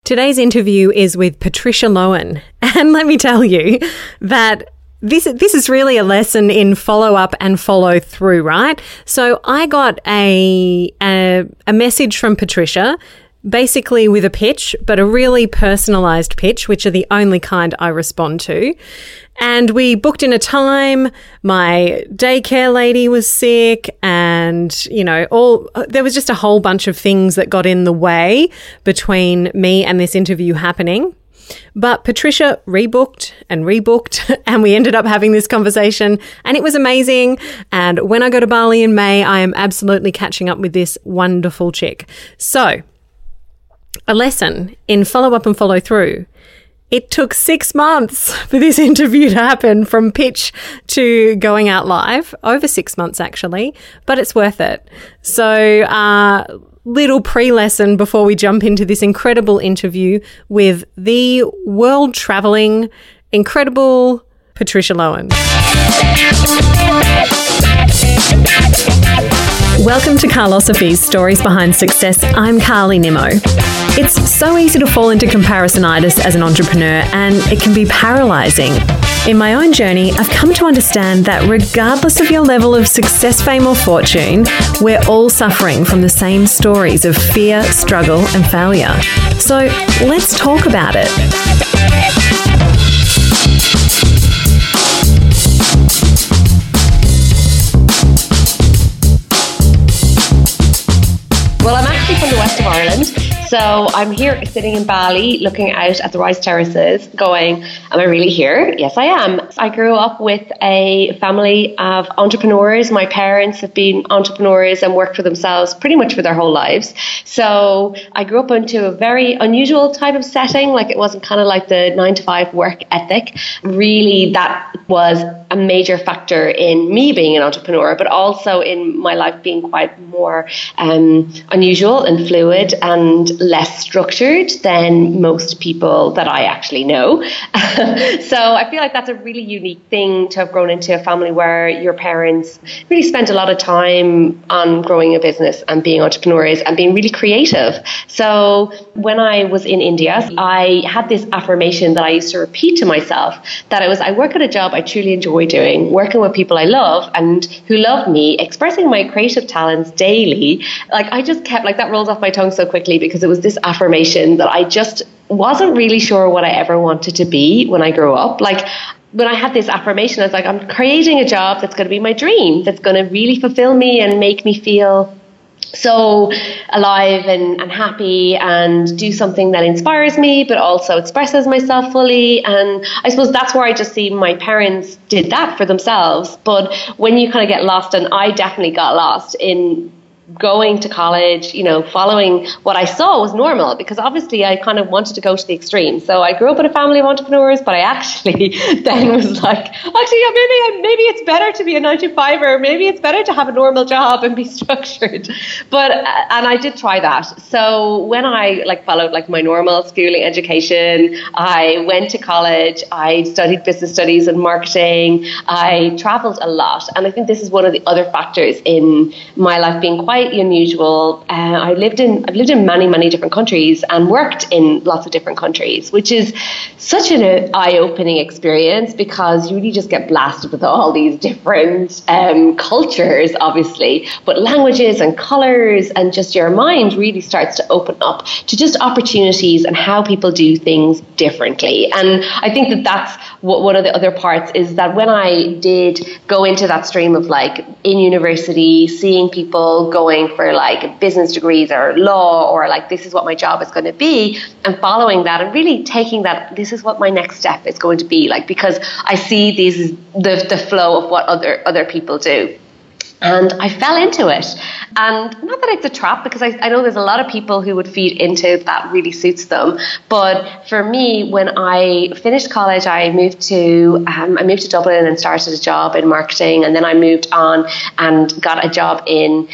Today's interview is with Patricia Loewen. And let me tell you that this is really a lesson in follow up and follow through, right? So I got a message from Patricia, basically with a pitch, but a really personalized pitch, which are the only kind I respond to. And we booked in a time. My daycare lady was sick, and there was just a whole bunch of things that got in the way between me and this interview happening. But Patricia rebooked, and we ended up having this conversation, and it was amazing. And when I go to Bali in May, I am absolutely catching up with this wonderful chick. So, a lesson in follow up and follow through. It took 6 months for this interview to happen, from pitch to going out live, over 6 months actually, but it's worth it. So, little pre-lesson before we jump into this incredible interview with the world-traveling, incredible Patricia Loewen. Welcome to Carlosophy's Stories Behind Success. I'm Carly Nimmo. It's so easy to fall into comparisonitis as an entrepreneur, and it can be paralyzing. In my own journey, I've come to understand that regardless of your level of success, fame, or fortune, we're all suffering from the same stories of fear, struggle, and failure. So let's talk about it. Well, I'm actually from the west of Ireland, so I'm here sitting in Bali looking out at the rice terraces going, am I really here? Yes, I am. I grew up with a family of entrepreneurs. My parents have been entrepreneurs and worked for themselves pretty much for their whole lives. So I grew up into a very unusual type of setting. Like, it wasn't kind of like the 9-to-5 work ethic. Really, that was a major factor in me being an entrepreneur, but also in my life being quite more unusual and fluid and less structured than most people that I actually know. So I feel like that's a really unique thing to have grown into a family where your parents really spent a lot of time on growing a business and being entrepreneurs and being really creative. So when I was in India, I had this affirmation that I used to repeat to myself, that I work at a job I truly enjoy doing, working with people I love and who love me, expressing my creative talents daily. Like, I just kept, like, that rolls off my tongue so quickly because it was this affirmation that I just wasn't really sure what I ever wanted to be when I grew up. Like, when I had this affirmation, I was like, I'm creating a job that's going to be my dream, that's going to really fulfill me and make me feel so alive and happy and do something that inspires me, but also expresses myself fully. And I suppose that's where I just see my parents did that for themselves. But when you kind of get lost, and I definitely got lost in going to college, following what I saw was normal, because obviously I kind of wanted to go to the extreme. So I grew up in a family of entrepreneurs, but I actually then was like, maybe it's better to be a 9-to-5er. Maybe it's better to have a normal job and be structured. But and I did try that. So when I followed my normal schooling education, I went to college, I studied business studies and marketing, I traveled a lot. And I think this is one of the other factors in my life being quite unusual. I've lived in many, many different countries and worked in lots of different countries, which is such an eye-opening experience, because you really just get blasted with all these different cultures, obviously, but languages and colors, and just your mind really starts to open up to just opportunities and how people do things differently. And I think that that's one of the other parts, is that when I did go into that stream of in university, seeing people going for business degrees or law, or this is what my job is going to be, and following that and really taking that, this is what my next step is going to be, because I see the flow of what other people do. And I fell into it. And not that it's a trap, because I know there's a lot of people who would feed into that really suits them. But for me, when I finished college, I moved to Dublin and started a job in marketing. And then I moved on and got a job in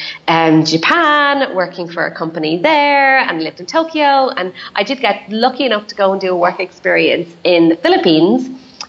Japan, working for a company there, and lived in Tokyo. And I did get lucky enough to go and do a work experience in the Philippines.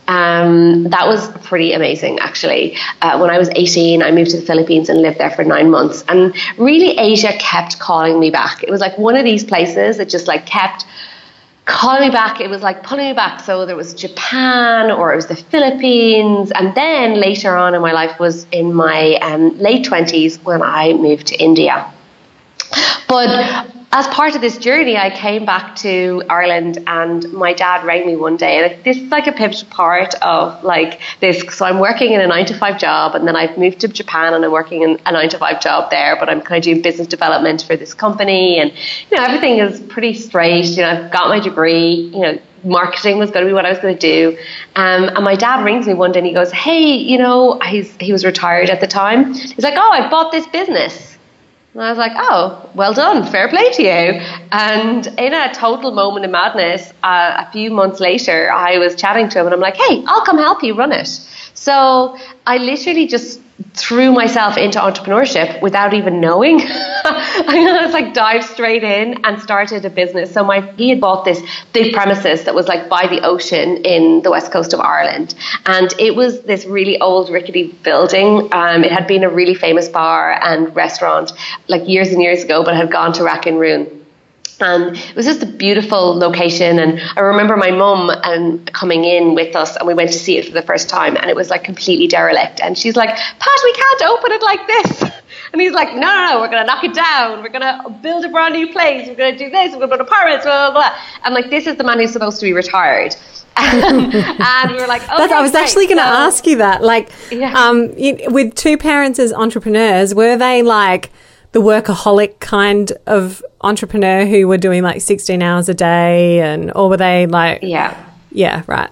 That was pretty amazing, actually. When I was 18, I moved to the Philippines and lived there for 9 months. And really, Asia kept calling me back. It was one of these places that just kept calling me back. It was like pulling me back. So there was Japan, or it was the Philippines. And then later on in my life was in my late 20s when I moved to India. But as part of this journey, I came back to Ireland, and my dad rang me one day, and this is like a pivotal part of like this. So I'm working in a 9-to-5 job, and then I've moved to Japan, and I'm working in a 9-to-5 job there, but I'm kind of doing business development for this company, and everything is pretty straight. I've got my degree, marketing was going to be what I was going to do. And my dad rings me one day and he goes, hey, he was retired at the time. He's like, oh, I bought this business. And I was like, oh, well done. Fair play to you. And in a total moment of madness, a few months later, I was chatting to him and I'm like, hey, I'll come help you run it. So I literally just threw myself into entrepreneurship without even knowing. I just like dived straight in and started a business. So he had bought this big premises that was like by the ocean in the west coast of Ireland. And it was this really old rickety building. It had been a really famous bar and restaurant like years and years ago, but had gone to rack and ruin. And it was just a beautiful location. And I remember my mum coming in with us, and we went to see it for the first time, and it was like completely derelict. And she's like, Pat, we can't open it like this. And he's like, no, we're going to knock it down. We're going to build a brand new place. We're going to do this. We're going to build apartments, blah, blah, blah. I'm like, this is the man who's supposed to be retired. And we were like, okay, I was actually going to ask you that. Like, with two parents as entrepreneurs, were they like the workaholic kind of entrepreneur who were doing like 16 hours a day, or were they like, yeah, right.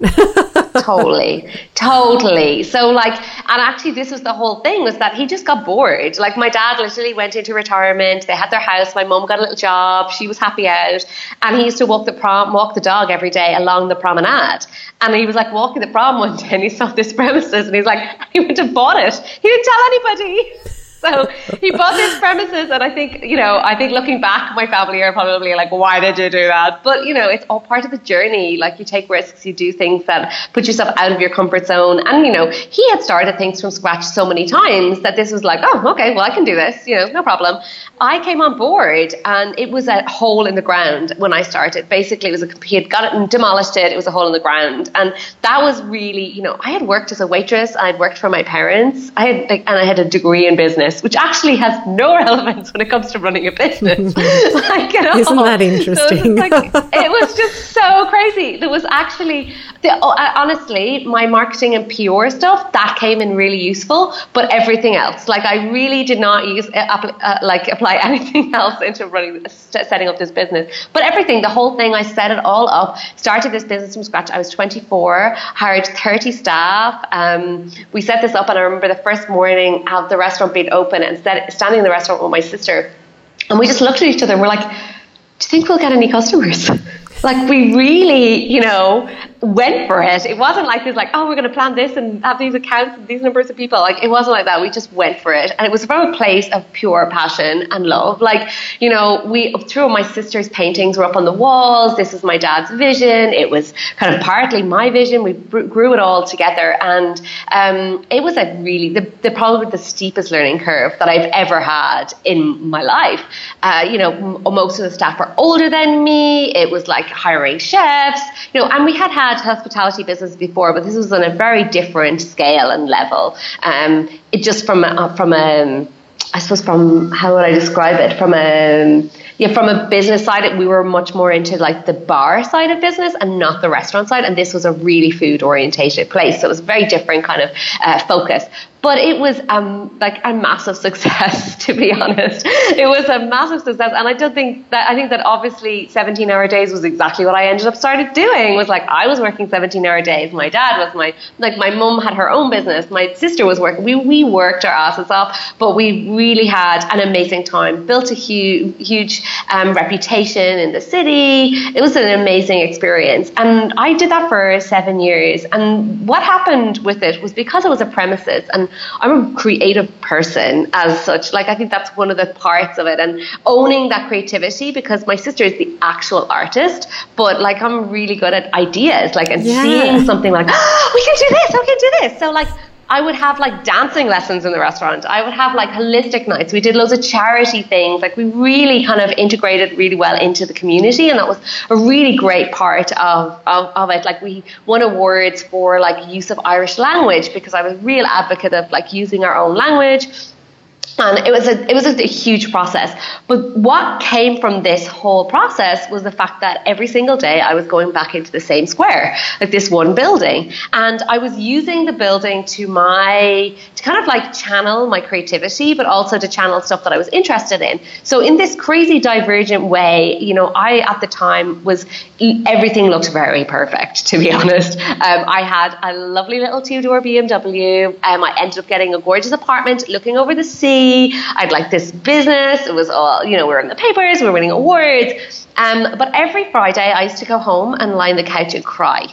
Totally. So like, and actually this was the whole thing, was that he just got bored. Like my dad literally went into retirement. They had their house. My mum got a little job. She was happy out. And he used to walk the dog every day along the promenade. And he was like walking the prom one day and he saw this premises and he's like, he went and bought it. He didn't tell anybody. So he bought this premises, and I think looking back, my family are probably like, why did you do that? But, it's all part of the journey. Like you take risks, you do things that put yourself out of your comfort zone. And, he had started things from scratch so many times that this was like, oh, okay, well, I can do this, no problem. I came on board and it was a hole in the ground when I started. Basically, he had got it and demolished it. It was a hole in the ground. And that was really, I had worked as a waitress. I'd worked for my parents. I had a degree in business, which actually has no relevance when it comes to running a business. Isn't that interesting? So it was just so crazy. There was actually, honestly, my marketing and PR stuff, that came in really useful, but everything else, like I really did not apply anything else into setting up this business. But everything, the whole thing, I set it all up, started this business from scratch. I was 24, hired 30 staff. We set this up, and I remember the first morning of the restaurant being open and standing in the restaurant with my sister, and we just looked at each other and we're like, do you think we'll get any customers? Like we really, went for it. It wasn't like this, like, oh, we're going to plan this and have these accounts and these numbers of people. Like it wasn't like that. We just went for it, and it was from a place of pure passion and love. Like, through my sister's paintings were up on the walls. This was my dad's vision. It was kind of partly my vision. We grew it all together, and it was a really probably the steepest learning curve that I've ever had in my life. Most of the staff were older than me. It was like hiring chefs, and we had hospitality business before, but this was on a very different scale and level. It just from how would I describe it? From a business side, we were much more into like the bar side of business and not the restaurant side. And this was a really food orientated place. So it was a very different kind of focus. But it was like a massive success, to be honest. It was a massive success. And I think that obviously 17-hour days was exactly what I ended up started doing. Was like I was working 17-hour days. My dad was my mum had her own business. My sister was working. We worked our asses off, but we really had an amazing time. Built a huge reputation in the city. It was an amazing experience. And I did that for 7 years. And what happened with it was, because it was a premises, and I'm a creative person as such. Like, I think that's one of the parts of it, and owning that creativity, because my sister is the actual artist, but like I'm really good at ideas, like, and seeing something like, oh, we can do this. So like I would have like dancing lessons in the restaurant. I would have like holistic nights. We did loads of charity things. Like we really kind of integrated really well into the community, and that was a really great part of it. Like we won awards for like use of Irish language, because I was a real advocate of like using our own language. And it was a huge process. But what came from this whole process was the fact that every single day I was going back into the same square, like this one building. And I was using the building to kind of like channel my creativity, but also to channel stuff that I was interested in. So in this crazy divergent way, you know, I at the time everything looked very perfect, to be honest. I had a lovely little 2-door BMW. I ended up getting a gorgeous apartment looking over the sea. I'd like this business. It was all, you know, we were in the papers, we were winning awards. But every Friday I used to go home and lie on the couch and cry.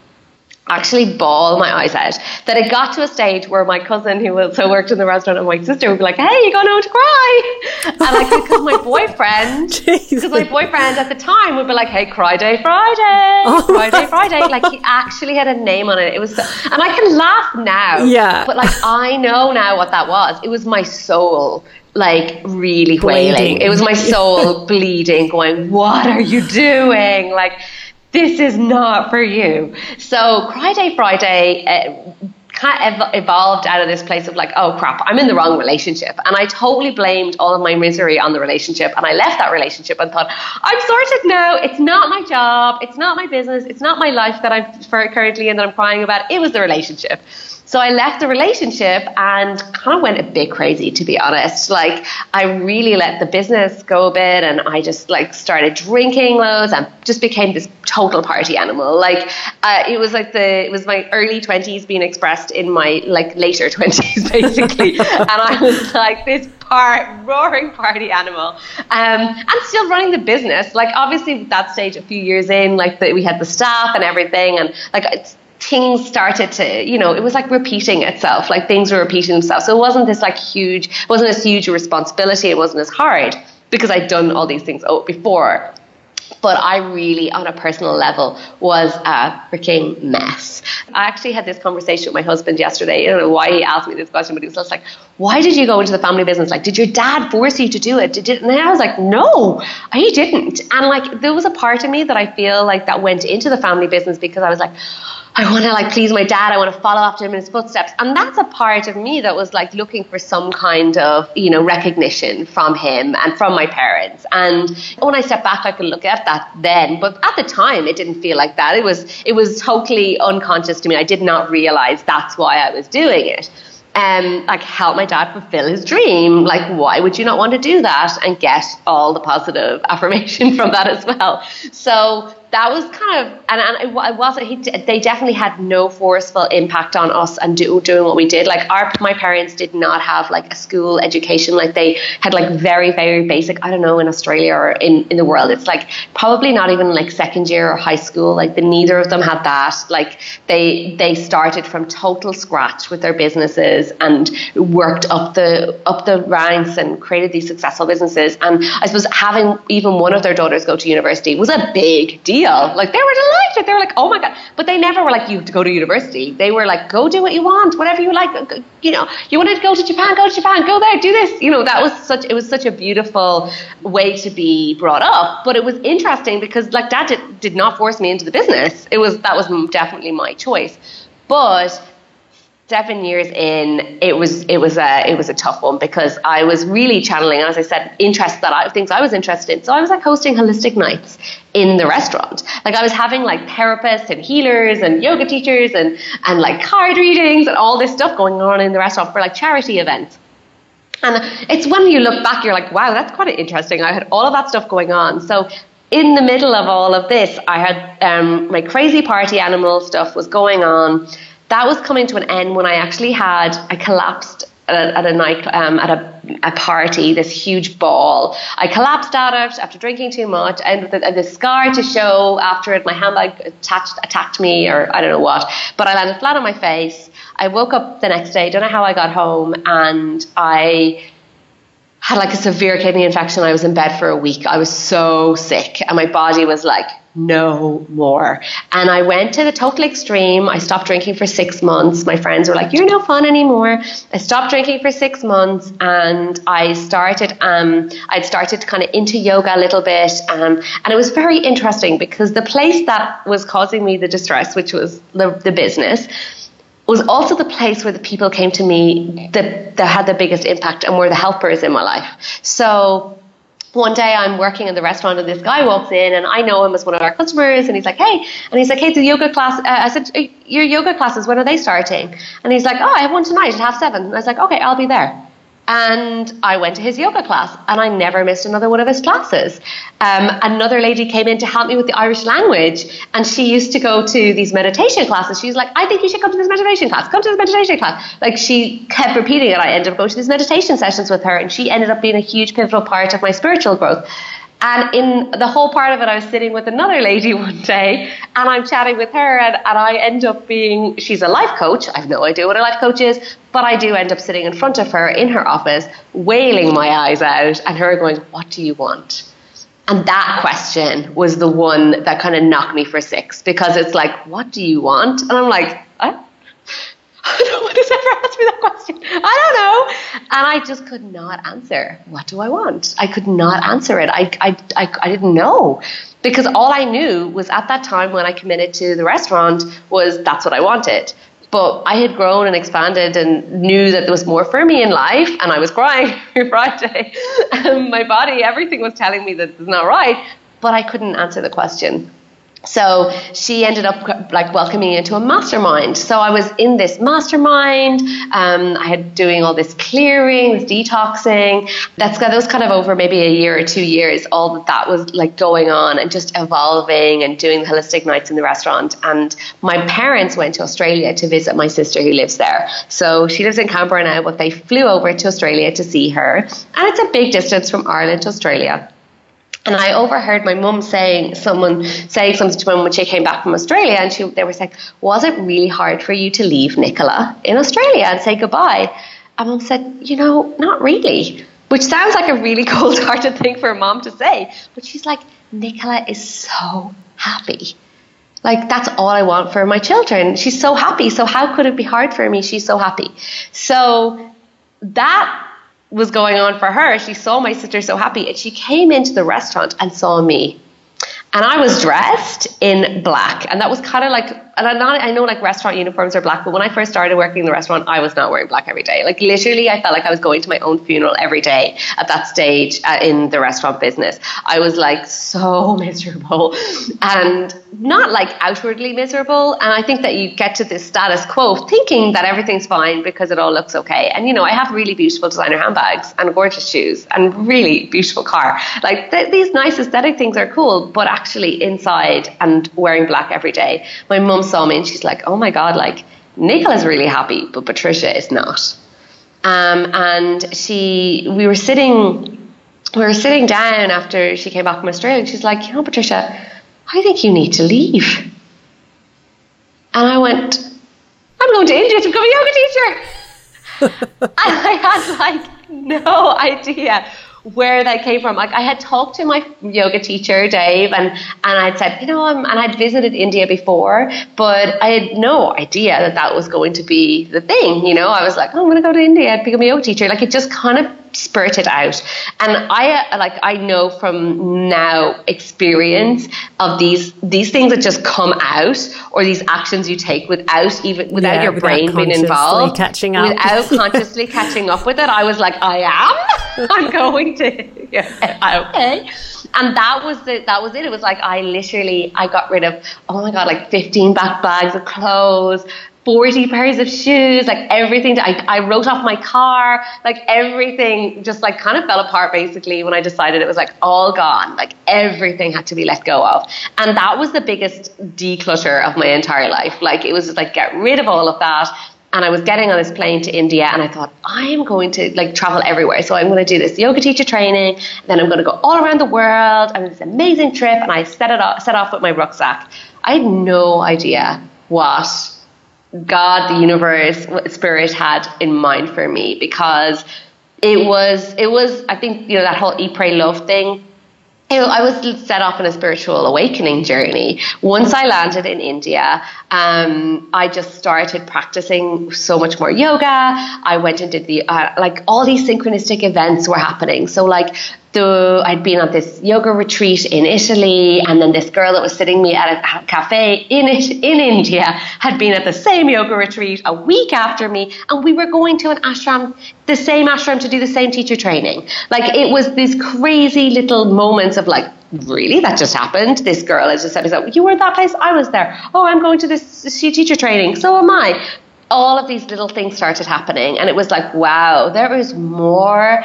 Actually bawl my eyes out. That it got to a stage where my cousin, who also worked in the restaurant, and my sister would be like, "Hey, you're going home to cry." And like, because my boyfriend at the time would be like, "Hey, Cry Day Friday, Cry Day Friday." Like he actually had a name on it. It was, and I can laugh now. Yeah. But like I know now what that was. It was my soul like really wailing. It was my soul bleeding, going, "What are you doing?" Like, this is not for you. So Cry Day Friday kind of evolved out of this place of like, oh crap, I'm in the wrong relationship. And I totally blamed all of my misery on the relationship. And I left that relationship and thought, I'm sorted now. It's not my job. It's not my business. It's not my life that I'm currently in that I'm crying about. It was the relationship. So I left the relationship and kind of went a bit crazy, to be honest. Like I really let the business go a bit, and I just like started drinking loads and just became this total party animal. Like it was my early 20s being expressed in my like later 20s basically. And I was like this roaring party animal, and still running the business. Like obviously at that stage, a few years in, like we had the staff and everything, and like things started to, you know, it was like repeating itself, like things were repeating themselves. So it wasn't this like wasn't as huge a responsibility. It wasn't as hard because I'd done all these things before. But I really, on a personal level, was a freaking mess. I actually had this conversation with my husband yesterday. I don't know why he asked me this question, but he was just like, why did you go into the family business? Like, did your dad force you to do it? And I was like, no, he didn't. And like, there was a part of me that I feel like that went into the family business because I was like, I want to like please my dad. I want to follow after him in his footsteps. And that's a part of me that was like looking for some kind of, you know, recognition from him and from my parents. And when I step back, I can look at that then. But at the time, it didn't feel like that. It was totally unconscious to me. I did not realize that's why I was doing it. Like help my dad fulfill his dream. Like, why would you not want to do that and get all the positive affirmation from that as well? So that was kind of, and it wasn't, they definitely had no forceful impact on us and doing what we did. Like my parents did not have like a school education. Like they had like very, very basic, I don't know, in Australia or in the world, it's like probably not even like second year or high school. Like neither of them had that. Like they started from total scratch with their businesses and worked up the ranks and created these successful businesses. And I suppose having even one of their daughters go to university was a big deal. Like they were delighted. They were like, oh my God. But they never were like, you have to go to university. They were like, go do what you want, whatever you like. You know, you wanted to go to Japan, go there, do this. You know, it was such a beautiful way to be brought up. But it was interesting because like dad did not force me into the business. That was definitely my choice. But 7 years in, it was a tough one because I was really channeling, as I said, things I was interested in. So I was like hosting holistic nights in the restaurant. Like I was having like therapists and healers and yoga teachers and like card readings and all this stuff going on in the restaurant for like charity events. And it's when you look back, you're like, wow, that's quite interesting. I had all of that stuff going on. So in the middle of all of this, I had my crazy party animal stuff was going on. That was coming to an end when I collapsed at a night, at a party, this huge ball. I collapsed at it after drinking too much, and with the scar to show after it. My handbag attacked me, or I don't know what, but I landed flat on my face. I woke up the next day, don't know how I got home, and I had like a severe kidney infection. I was in bed for a week. I was so sick and my body was like, no more. And I went to the total extreme. I stopped drinking for 6 months. My friends were like, you're no fun anymore. I stopped drinking for 6 months and I'd started kind of into yoga a little bit. And it was very interesting because the place that was causing me the distress, which was the business, was also the place where the people came to me that had the biggest impact and were the helpers in my life. So one day I'm working in the restaurant and this guy walks in and I know him as one of our customers and he's like, hey, the yoga class, I said, your yoga classes, when are they starting? And he's like, oh, I have one tonight at 7:30. And I was like, okay, I'll be there. And I went to his yoga class and I never missed another one of his classes. Another lady came in to help me with the Irish language and she used to go to these meditation classes. She's like, I think you should come to this meditation class. Come to this meditation class. Like she kept repeating it. I ended up going to these meditation sessions with her and she ended up being a huge pivotal part of my spiritual growth. And in the whole part of it, I was sitting with another lady one day and I'm chatting with her and I end up she's a life coach. I have no idea what a life coach is, but I do end up sitting in front of her in her office, wailing my eyes out and her going, what do you want? And that question was the one that kind of knocked me for 6 because it's like, what do you want? And I'm like, no one has ever asked me that question. I don't know. And I just could not answer. What do I want? I could not answer it. I didn't know. Because all I knew was at that time when I committed to the restaurant was that's what I wanted. But I had grown and expanded and knew that there was more for me in life. And I was crying every Friday. And my body, everything was telling me that it's not right. But I couldn't answer the question. So she ended up like welcoming me into a mastermind. So I was in this mastermind. I had doing all this clearing, this detoxing. That was kind of over maybe a year or 2 years. All that was like going on and just evolving and doing the holistic nights in the restaurant. And my parents went to Australia to visit my sister who lives there. So she lives in Canberra now, but they flew over to Australia to see her. And it's a big distance from Ireland to Australia. And I overheard my mum saying something to mum when she came back from Australia, and they were saying, was it really hard for you to leave Nicola in Australia and say goodbye? And mum said, not really, which sounds like a really cold-hearted thing for a mom to say. But she's like, Nicola is so happy. Like, that's all I want for my children. She's so happy. So how could it be hard for me? She's so happy. So that was going on for her. She saw my sister so happy and she came into the restaurant and saw me. And I was dressed in black. And that was kind of like, and I know like restaurant uniforms are black, but when I first started working in the restaurant, I was not wearing black every day. Like literally, I felt like I was going to my own funeral every day at that stage in the restaurant business. I was like so miserable and not like outwardly miserable. And I think that you get to this status quo thinking that everything's fine because it all looks okay. And, I have really beautiful designer handbags and gorgeous shoes and really beautiful car. Like these nice aesthetic things are cool, but actually inside and wearing black every day. My mum saw me and she's like, oh my God, like Nicola's really happy, but Patricia is not. And we were sitting down after she came back from Australia and she's like, Patricia, I think you need to leave. And I went, I'm going to India to become a yoga teacher. And I had like no idea where that came from. Like I had talked to my yoga teacher, Dave, and I'd said, and I'd visited India before, but I had no idea that was going to be the thing. I was like, I'm going to go to India and become a yoga teacher. Like it just kind of spurted out. And I know from now experience of these things that just come out, or these actions you take without your brain being involved, catching up. Without consciously catching up with it. I was like, I'm going to, okay. And that was it. It was like I got rid of, oh my God, like 15 bags of clothes, 40 pairs of shoes, like everything. I wrote off my car, like everything just like kind of fell apart basically when I decided it was like all gone. Like everything had to be let go of. And that was the biggest declutter of my entire life. Like it was just like get rid of all of that. And I was getting on this plane to India and I thought, I am going to like travel everywhere. So I'm going to do this yoga teacher training. Then I'm going to go all around the world. I'm on this amazing trip. And I set off with my rucksack. I had no idea what God, the universe, what spirit had in mind for me, because It was, I think, that whole eat, pray, love thing. I was set off on a spiritual awakening journey. Once I landed in India, I just started practicing so much more yoga. I went and did all these synchronistic events were happening. So I'd been at this yoga retreat in Italy, and then this girl that was sitting me at a cafe in India had been at the same yoga retreat a week after me, and we were going to the same ashram to do the same teacher training. It was these crazy little moments of really, that just happened. This girl has just said, you were at that place, I was there. Oh, I'm going to this teacher training, so am I. All of these little things started happening, and it was wow, there's more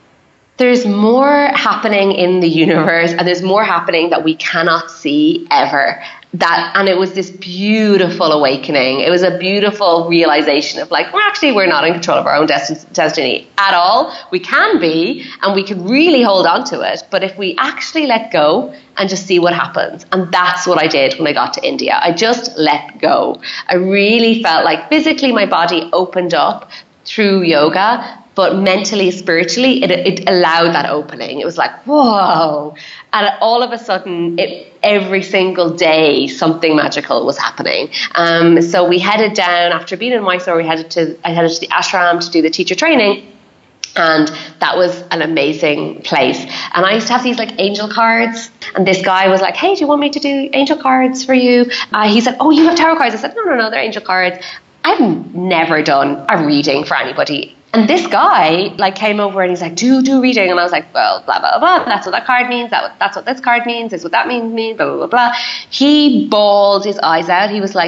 happening in the universe, and there's more happening that we cannot see ever. And it was this beautiful awakening. It was a beautiful realization of we're not in control of our own destiny at all. We can be, and we can really hold on to it. But if we actually let go and just see what happens, and that's what I did when I got to India. I just let go. I really felt physically my body opened up through yoga, but mentally, spiritually, it allowed that opening. It was whoa. And all of a sudden, every single day, something magical was happening. So we headed down, after being in Mysore, I headed to the ashram to do the teacher training. And that was an amazing place. And I used to have these angel cards. And this guy was hey, do you want me to do angel cards for you? He said, oh, you have tarot cards. I said, no, they're angel cards. I've never done a reading for anybody. And this guy came over and he's do reading. And I was well, blah, blah, blah. That's what that card means. That's what this card means. This is what that means, blah, blah, blah, blah. He bawled his eyes out. He was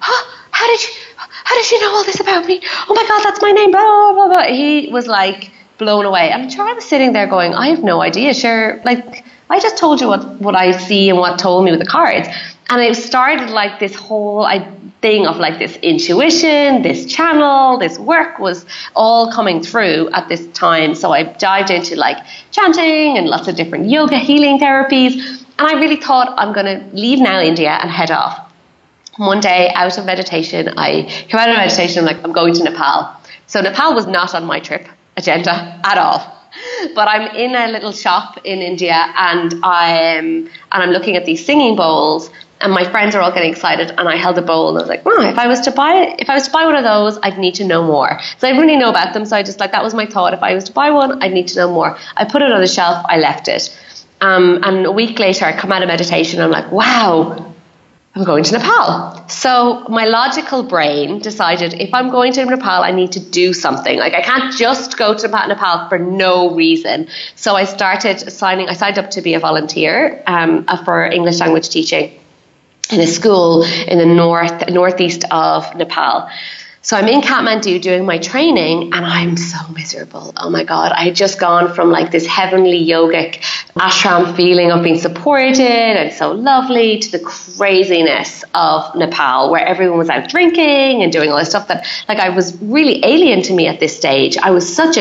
how did you know all this about me? Oh my God, that's my name, blah, blah, blah. He was blown away. I'm sure I was sitting there going, I have no idea. Sure, I just told you what I see and what told me with the cards. And it started this whole thing of this intuition, this channel, this work was all coming through at this time. So I dived into chanting and lots of different yoga healing therapies. And I really thought, I'm going to leave now India and head off. One day out of meditation, I came out of meditation, I'm going to Nepal. So Nepal was not on my trip agenda at all. But I'm in a little shop in India, and I'm looking at these singing bowls, and my friends are all getting excited, and I held a bowl and I was if I was to buy one of those, I'd need to know more. So I didn't really know about them, so I just that was my thought. If I was to buy one, I'd need to know more. I put it on the shelf, I left it. And a week later I come out of meditation and I'm wow, I'm going to Nepal. So my logical brain decided if I'm going to Nepal, I need to do something. I can't just go to Nepal for no reason. So I signed up to be a volunteer for English language teaching in a school in the northeast of Nepal. So I'm in Kathmandu doing my training, and I'm so miserable. Oh my God, I had just gone from this heavenly yogic ashram feeling of being supported and so lovely to the craziness of Nepal, where everyone was out drinking and doing all this stuff that I was really alien to me at this stage. I was done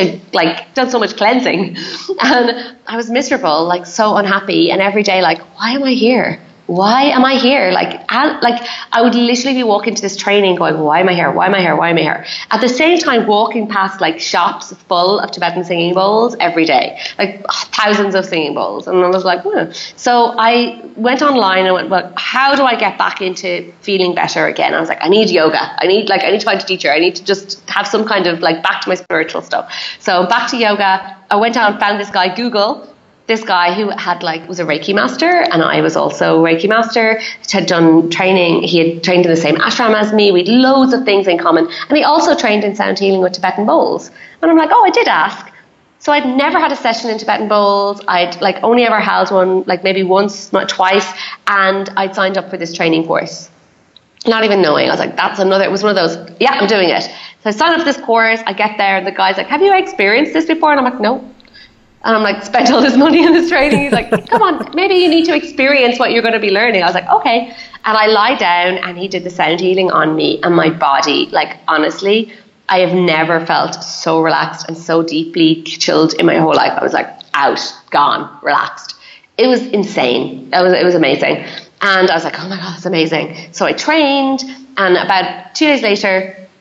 so much cleansing, and I was miserable, so unhappy, and every day why am I here? Why am I here? I would literally be walking to this training going, why am I here? Why am I here? Why am I here? At the same time, walking past shops full of Tibetan singing bowls every day, thousands of singing bowls. And I was So I went online and went, how do I get back into feeling better again? I was I need yoga. I need to find a teacher. I need to just have some kind of back to my spiritual stuff. So back to yoga. I went out and found this guy, Google. This guy who had was a Reiki master, and I was also a Reiki master, had done training. He had trained in the same ashram as me. We had loads of things in common. And he also trained in sound healing with Tibetan bowls. And I'm I did ask. So I'd never had a session in Tibetan bowls. I'd only ever held one maybe once, not twice. And I'd signed up for this training course, not even knowing. I was it was one of those, yeah, I'm doing it. So I signed up for this course. I get there and the guy's have you experienced this before? And I'm no. And I'm spent all this money on this training. He's come on, maybe you need to experience what you're going to be learning. I was okay. And I lie down and he did the sound healing on me and my body. Honestly, I have never felt so relaxed and so deeply chilled in my whole life. I was out, gone, relaxed. It was insane. It was amazing. And I was oh my God, that's amazing. So I trained, and about 2 days later,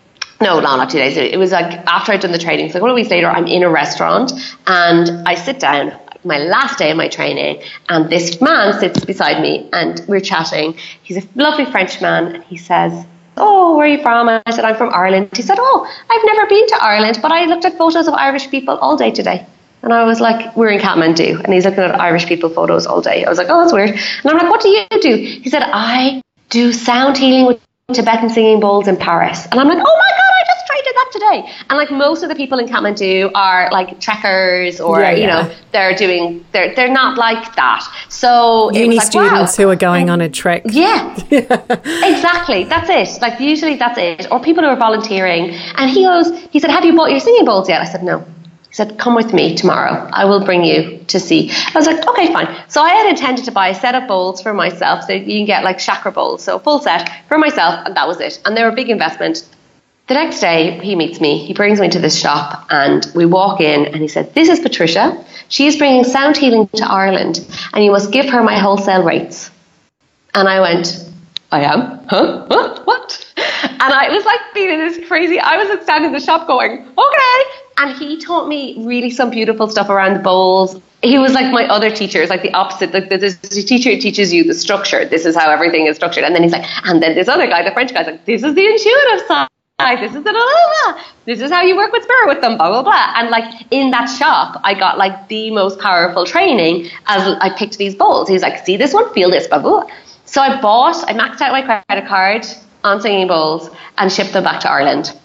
No, not 2 days. It was like after I'd done the training. So a couple of weeks later, I'm in a restaurant and I sit down, my last day of my training, and this man sits beside me and we're chatting. He's a lovely French man, and he says, "Oh, where are you from?" I said, "I'm from Ireland." He said, "Oh, I've never been to Ireland, but I looked at photos of Irish people all day today." And I was like, we're in Kathmandu, and he's looking at Irish people photos all day. I was like, oh, that's weird. And I'm like, what do you do? He said, I do sound healing with Tibetan singing bowls in Paris. And I'm like, oh my God, I just tried to do that today. And like most of the people in Kathmandu are like trekkers or, you know, they're not like that. So uni students who are going on a trek. Yeah, exactly. That's it. Like usually that's it. Or people who are volunteering. And he said, have you bought your singing bowls yet? I said, no. He said, come with me tomorrow. I will bring you to see. I was like, okay, fine. So I had intended to buy a set of bowls for myself. So you can get like chakra bowls. So a full set for myself. And that was it. And they were a big investment. The next day he meets me. He brings me to this shop and we walk in and he said, this is Patricia. She is bringing sound healing to Ireland and you must give her my wholesale rates. And I went, I am? Huh? What? And I was like feeling this crazy. I was like standing in the shop going, okay. And he taught me really some beautiful stuff around the bowls. He was like my other teachers, like the opposite. Like the teacher who teaches you the structure. This is how everything is structured. And then he's like, and then this other guy, the French guy's like, this is the intuitive side. This is the blah, blah, blah. This is how you work with spirit with them, blah, blah, blah. And like in that shop, I got like the most powerful training as I picked these bowls. He's like, see this one, feel this, blah, blah. So I maxed out my credit card on singing bowls and shipped them back to Ireland.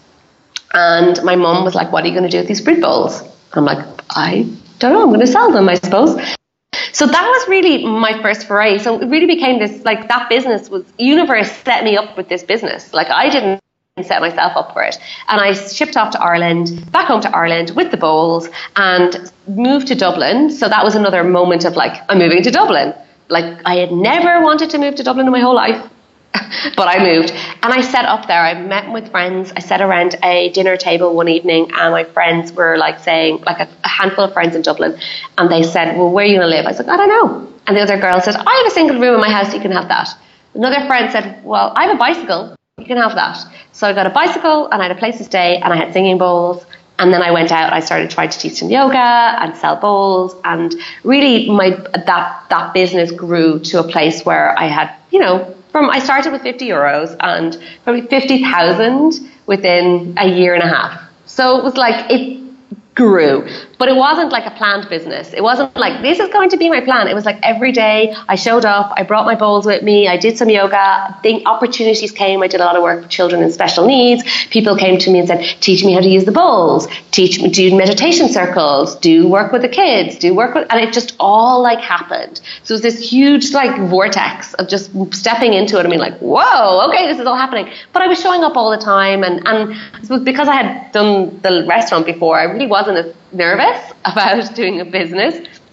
And my mum was like, what are you going to do with these fruit bowls? I'm like, I don't know. I'm going to sell them, I suppose. So that was really my first foray. So it really became this, like that business was, universe set me up with this business. Like I didn't set myself up for it. And I shipped off to Ireland, back home to Ireland with the bowls and moved to Dublin. So that was another moment of like, I'm moving to Dublin. Like I had never wanted to move to Dublin in my whole life. But I moved and I set up there. I met with friends. I sat around a dinner table one evening and my friends were like saying, like a handful of friends in Dublin, and they said, well, where are you going to live? I was like, I don't know. And the other girl said, I have a single room in my house, you can have that. Another friend said, well, I have a bicycle, you can have that. So I got a bicycle and I had a place to stay and I had singing bowls. And then I went out, I started trying to teach some yoga and sell bowls. And really that business grew to a place where I had, you know, I started with €50 and probably 50,000 within a year and a half. So it was like, it grew, but it wasn't like a planned business. It wasn't like, this is going to be my plan. It was like every day I showed up, I brought my bowls with me, I did some yoga, opportunities came. I did a lot of work with children in special needs. People came to me and said, teach me how to use the bowls, teach me, do meditation circles, do work with the kids, and it just all like happened. So it was this huge like vortex of just stepping into it and being like, whoa, okay, this is all happening. But I was showing up all the time and it was because I had done the restaurant before, I really wasn't as nervous about doing a business.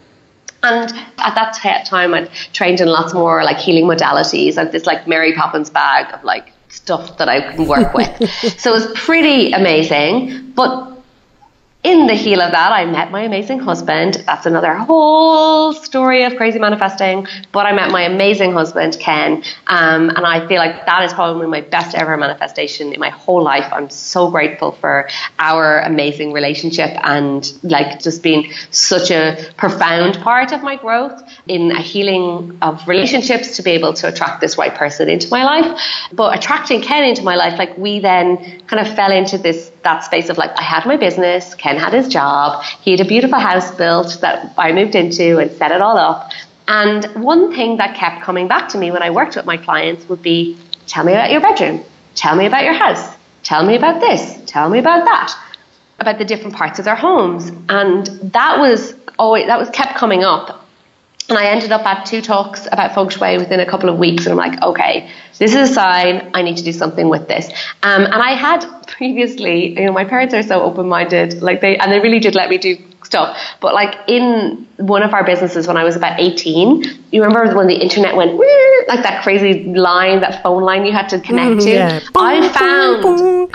And at that time I'd trained in lots more like healing modalities. I had this like Mary Poppins bag of like stuff that I can work with. So it was pretty amazing. But in the heel of that, I met my amazing husband. That's another whole story of crazy manifesting. But I met my amazing husband, Ken. And I feel like that is probably my best ever manifestation in my whole life. I'm so grateful for our amazing relationship and like just being such a profound part of my growth in a healing of relationships to be able to attract this right person into my life. But attracting Ken into my life, like we then kind of fell into that space of like, I had my business, Ken had his job, he had a beautiful house built that I moved into and set it all up. And one thing that kept coming back to me when I worked with my clients would be, tell me about your bedroom, tell me about your house, tell me about this, tell me about that, about the different parts of their homes. And that was kept coming up. And I ended up at 2 talks about feng shui within a couple of weeks. And I'm like, okay, this is a sign. I need to do something with this. And I had previously, you know, my parents are so open-minded, like they really did let me do stuff. But like in one of our businesses when I was about 18, you remember when the internet went, like that crazy line, that phone line you had to connect to? Yeah. I found,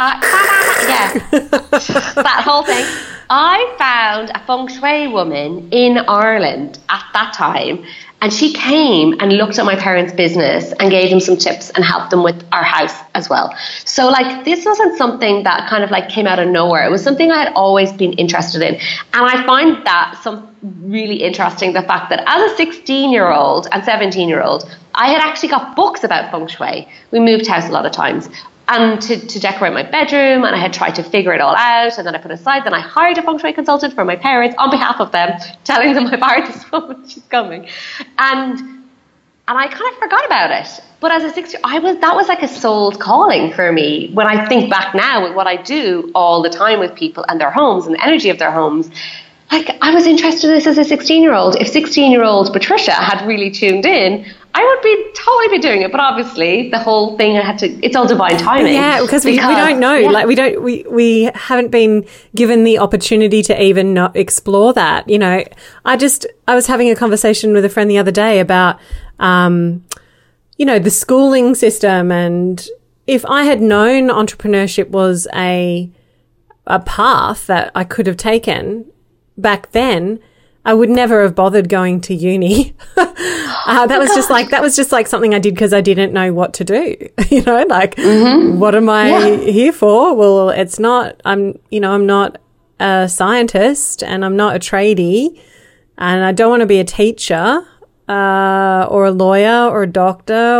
that whole thing. I found a feng shui woman in Ireland at that time, And she came and looked at my parents' business and gave them some tips and helped them with our house as well. So like, this wasn't something that kind of like came out of nowhere. It was something I had always been interested in. And I find that really interesting, the fact that as a 16-year-old and 17-year-old, I had actually got books about feng shui. We moved house a lot of times. And to decorate my bedroom, and I had tried to figure it all out, and then I put aside, then I hired a feng shui consultant for my parents on behalf of them, telling them about this woman, she's coming. And I kind of forgot about it. But as a 16-year-old, that was like a soul calling for me. When I think back now with what I do all the time with people and their homes and the energy of their homes, like, I was interested in this as a 16-year-old. If 16-year-old Patricia had really tuned in, I would be totally be doing it. But obviously, the whole thing it's all divine timing. Yeah, because we don't know. Yeah. Like, we haven't been given the opportunity to even not explore that. You know, I was having a conversation with a friend the other day about, you know, the schooling system. And if I had known entrepreneurship was a path that I could have taken back then, I would never have bothered going to uni. That was just like something I did because I didn't know what to do. You know, like, what am I here for? Well, it's not. I'm not a scientist, and I'm not a tradie, and I don't want to be a teacher, or a lawyer, or a doctor,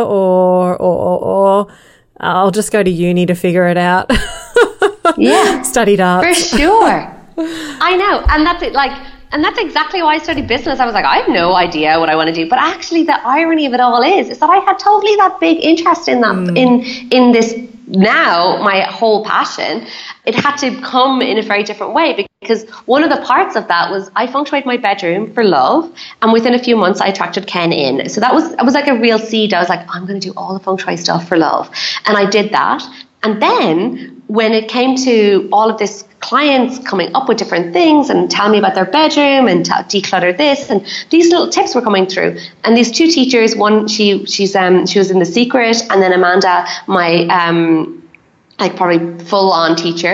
or I'll just go to uni to figure it out. Yeah, studied art for sure. I know, and that's it. Like. And that's exactly why I studied business. I was like, I have no idea what I want to do. But actually, the irony of it all is that I had totally that big interest in that, in this now, my whole passion. It had to come in a very different way, because one of the parts of that was I feng shuied my bedroom for love. And within a few months, I attracted Ken in. So it was like a real seed. I was like, I'm going to do all the feng shui stuff for love. And I did that. And then when it came to all of this clients coming up with different things and telling me about their bedroom and declutter this, and these little tips were coming through. And these two teachers, one she was in The Secret, and then Amanda, my like probably full on teacher,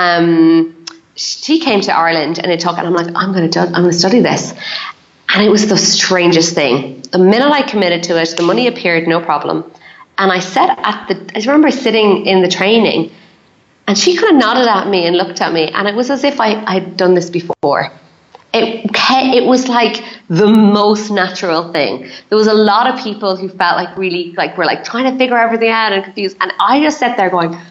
she came to Ireland and it took, and I'm like, I'm going to study this. And it was the strangest thing. The minute I committed to it, the money appeared, no problem. And I said I remember sitting in the training, and she kind of nodded at me and looked at me, and it was as if I'd done this before. It was like the most natural thing. There was a lot of people who felt like really like were like trying to figure everything out and confused, and I just sat there going,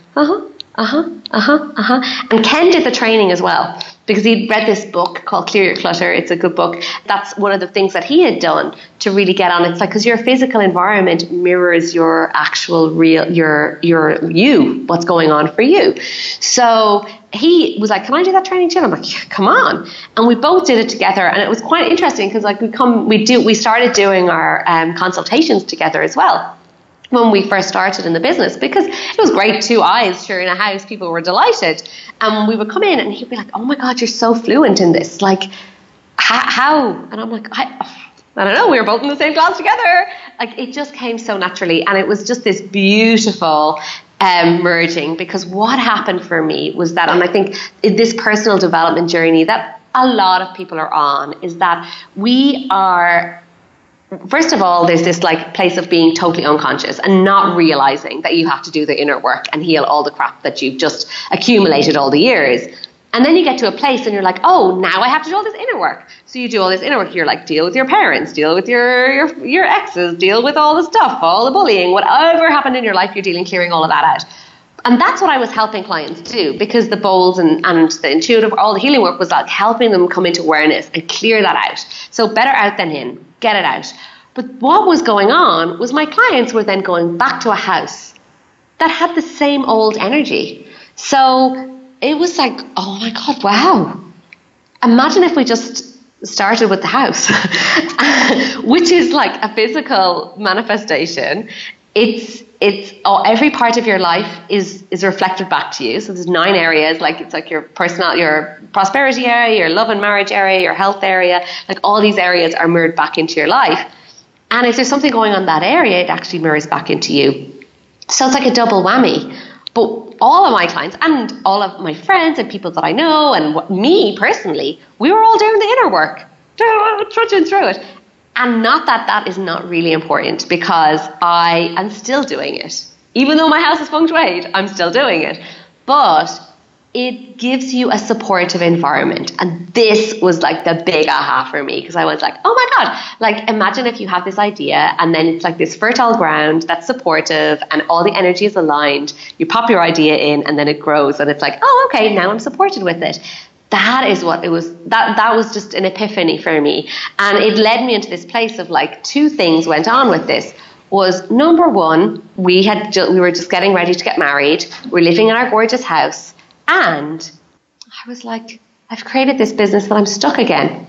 And Ken did the training as well, because he'd read this book called Clear Your Clutter. It's a good book. That's one of the things that he had done to really get on. It's like, because your physical environment mirrors your actual real, your you, what's going on for you. So he was like, can I do that training too? And I'm like, yeah, come on. And we both did it together. And it was quite interesting because like we started doing our consultations together as well when we first started in the business, because it was great, 2 eyes sharing a house, people were delighted. And we would come in and he'd be like, oh my God, you're so fluent in this. Like, how? And I'm like, I don't know, we were both in the same class together. Like, it just came so naturally. And it was just this beautiful merging, because what happened for me was that, and I think this personal development journey that a lot of people are on, is that we are, first of all, there's this like place of being totally unconscious and not realizing that you have to do the inner work and heal all the crap that you've just accumulated all the years. And then you get to a place and you're like, oh, now I have to do all this inner work. So you do all this inner work. You're like, deal with your parents, deal with your exes, deal with all the stuff, all the bullying, whatever happened in your life, you're clearing all of that out. And that's what I was helping clients do, because the bowls and the intuitive, all the healing work was like helping them come into awareness and clear that out. So better out than in, get it out. But what was going on was my clients were then going back to a house that had the same old energy. So it was like, oh my God, wow. Imagine if we just started with the house, which is like a physical manifestation. It's every part of your life is reflected back to you. So there's 9 areas, like it's like your prosperity area, your love and marriage area, your health area, like all these areas are mirrored back into your life. And if there's something going on in that area, it actually mirrors back into you. So it's like a double whammy. But all of my clients and all of my friends and people that I know and me personally, we were all doing the inner work, trudging through it. And not that that is not really important, because I am still doing it. Even though my house is feng shuied, I'm still doing it. But it gives you a supportive environment. And this was like the big aha for me, because I was like, oh my God, like imagine if you have this idea and then it's like this fertile ground that's supportive and all the energy is aligned. You pop your idea in and then it grows and it's like, oh, okay, now I'm supported with it. That is what it was. That was just an epiphany for me. And it led me into this place of like, two things went on with this. Was number one, we were just getting ready to get married. We're living in our gorgeous house. And I was like, I've created this business, but I'm stuck again.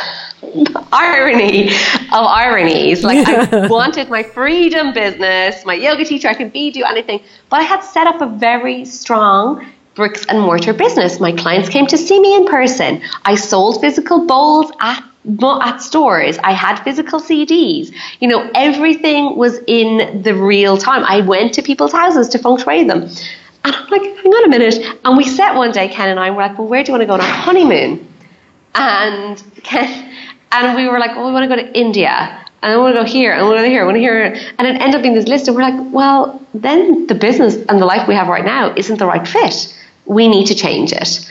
Irony of ironies. Like, I wanted my freedom business, my yoga teacher, I could do anything. But I had set up a very strong bricks and mortar business. My clients came to see me in person. I sold physical bowls at stores. I had physical CDs. You know, everything was in the real time. I went to people's houses to feng shui them. And I'm like, hang on a minute. And we set one day, Ken and I, and we're like, well, where do you want to go on our honeymoon? And we were like, well, we want to go to India. And I want to go here, and I want to go here, I want to here. And it ended up being this list. And we're like, well, then the business and the life we have right now isn't the right fit. We need to change it.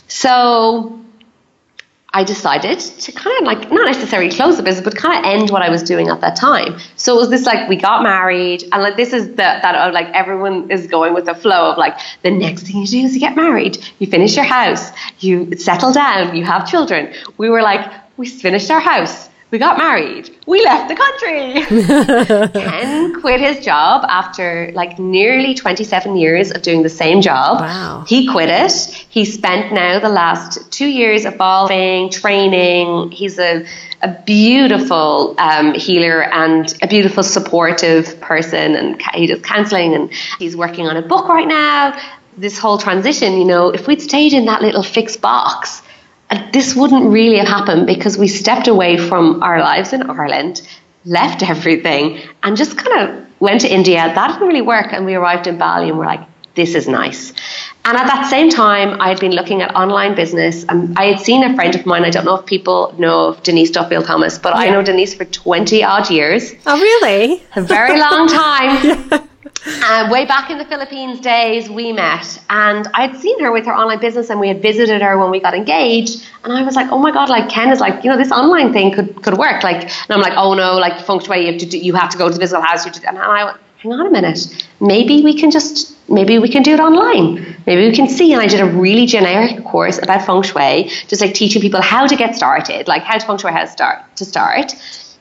So I decided to kind of like, not necessarily close the business, but kind of end what I was doing at that time. So it was this like, we got married, and like, this is that like everyone is going with the flow of like, the next thing you do is you get married, you finish your house, you settle down, you have children. We were like, we finished our house, we got married, we left the country. Ken quit his job after like nearly 27 years of doing the same job. Wow. He quit it. He spent now the last 2 years evolving, training. He's a beautiful healer and a beautiful supportive person, and he does counseling, and he's working on a book right now. This whole transition, you know, if we'd stayed in that little fixed box, this wouldn't really have happened, because we stepped away from our lives in Ireland, left everything, and just kind of went to India. That didn't really work, and we arrived in Bali and we're like, this is nice. And at that same time, I had been looking at online business, and I had seen a friend of mine, I don't know if people know of Denise Duffield Thomas, but yeah. I know Denise for 20 odd years. Oh, really? A very long time. Yeah. Way back in the Philippines days, we met, and I'd seen her with her online business, and we had visited her when we got engaged, and I was like, oh my God, like Ken is like, you know, this online thing could work. Like, and I'm like, oh no, like feng shui, you have to go to the physical house. And I went, hang on a minute, maybe we can do it online. Maybe we can see. And I did a really generic course about feng shui, just like teaching people how to get started, like how to feng shui, how to start.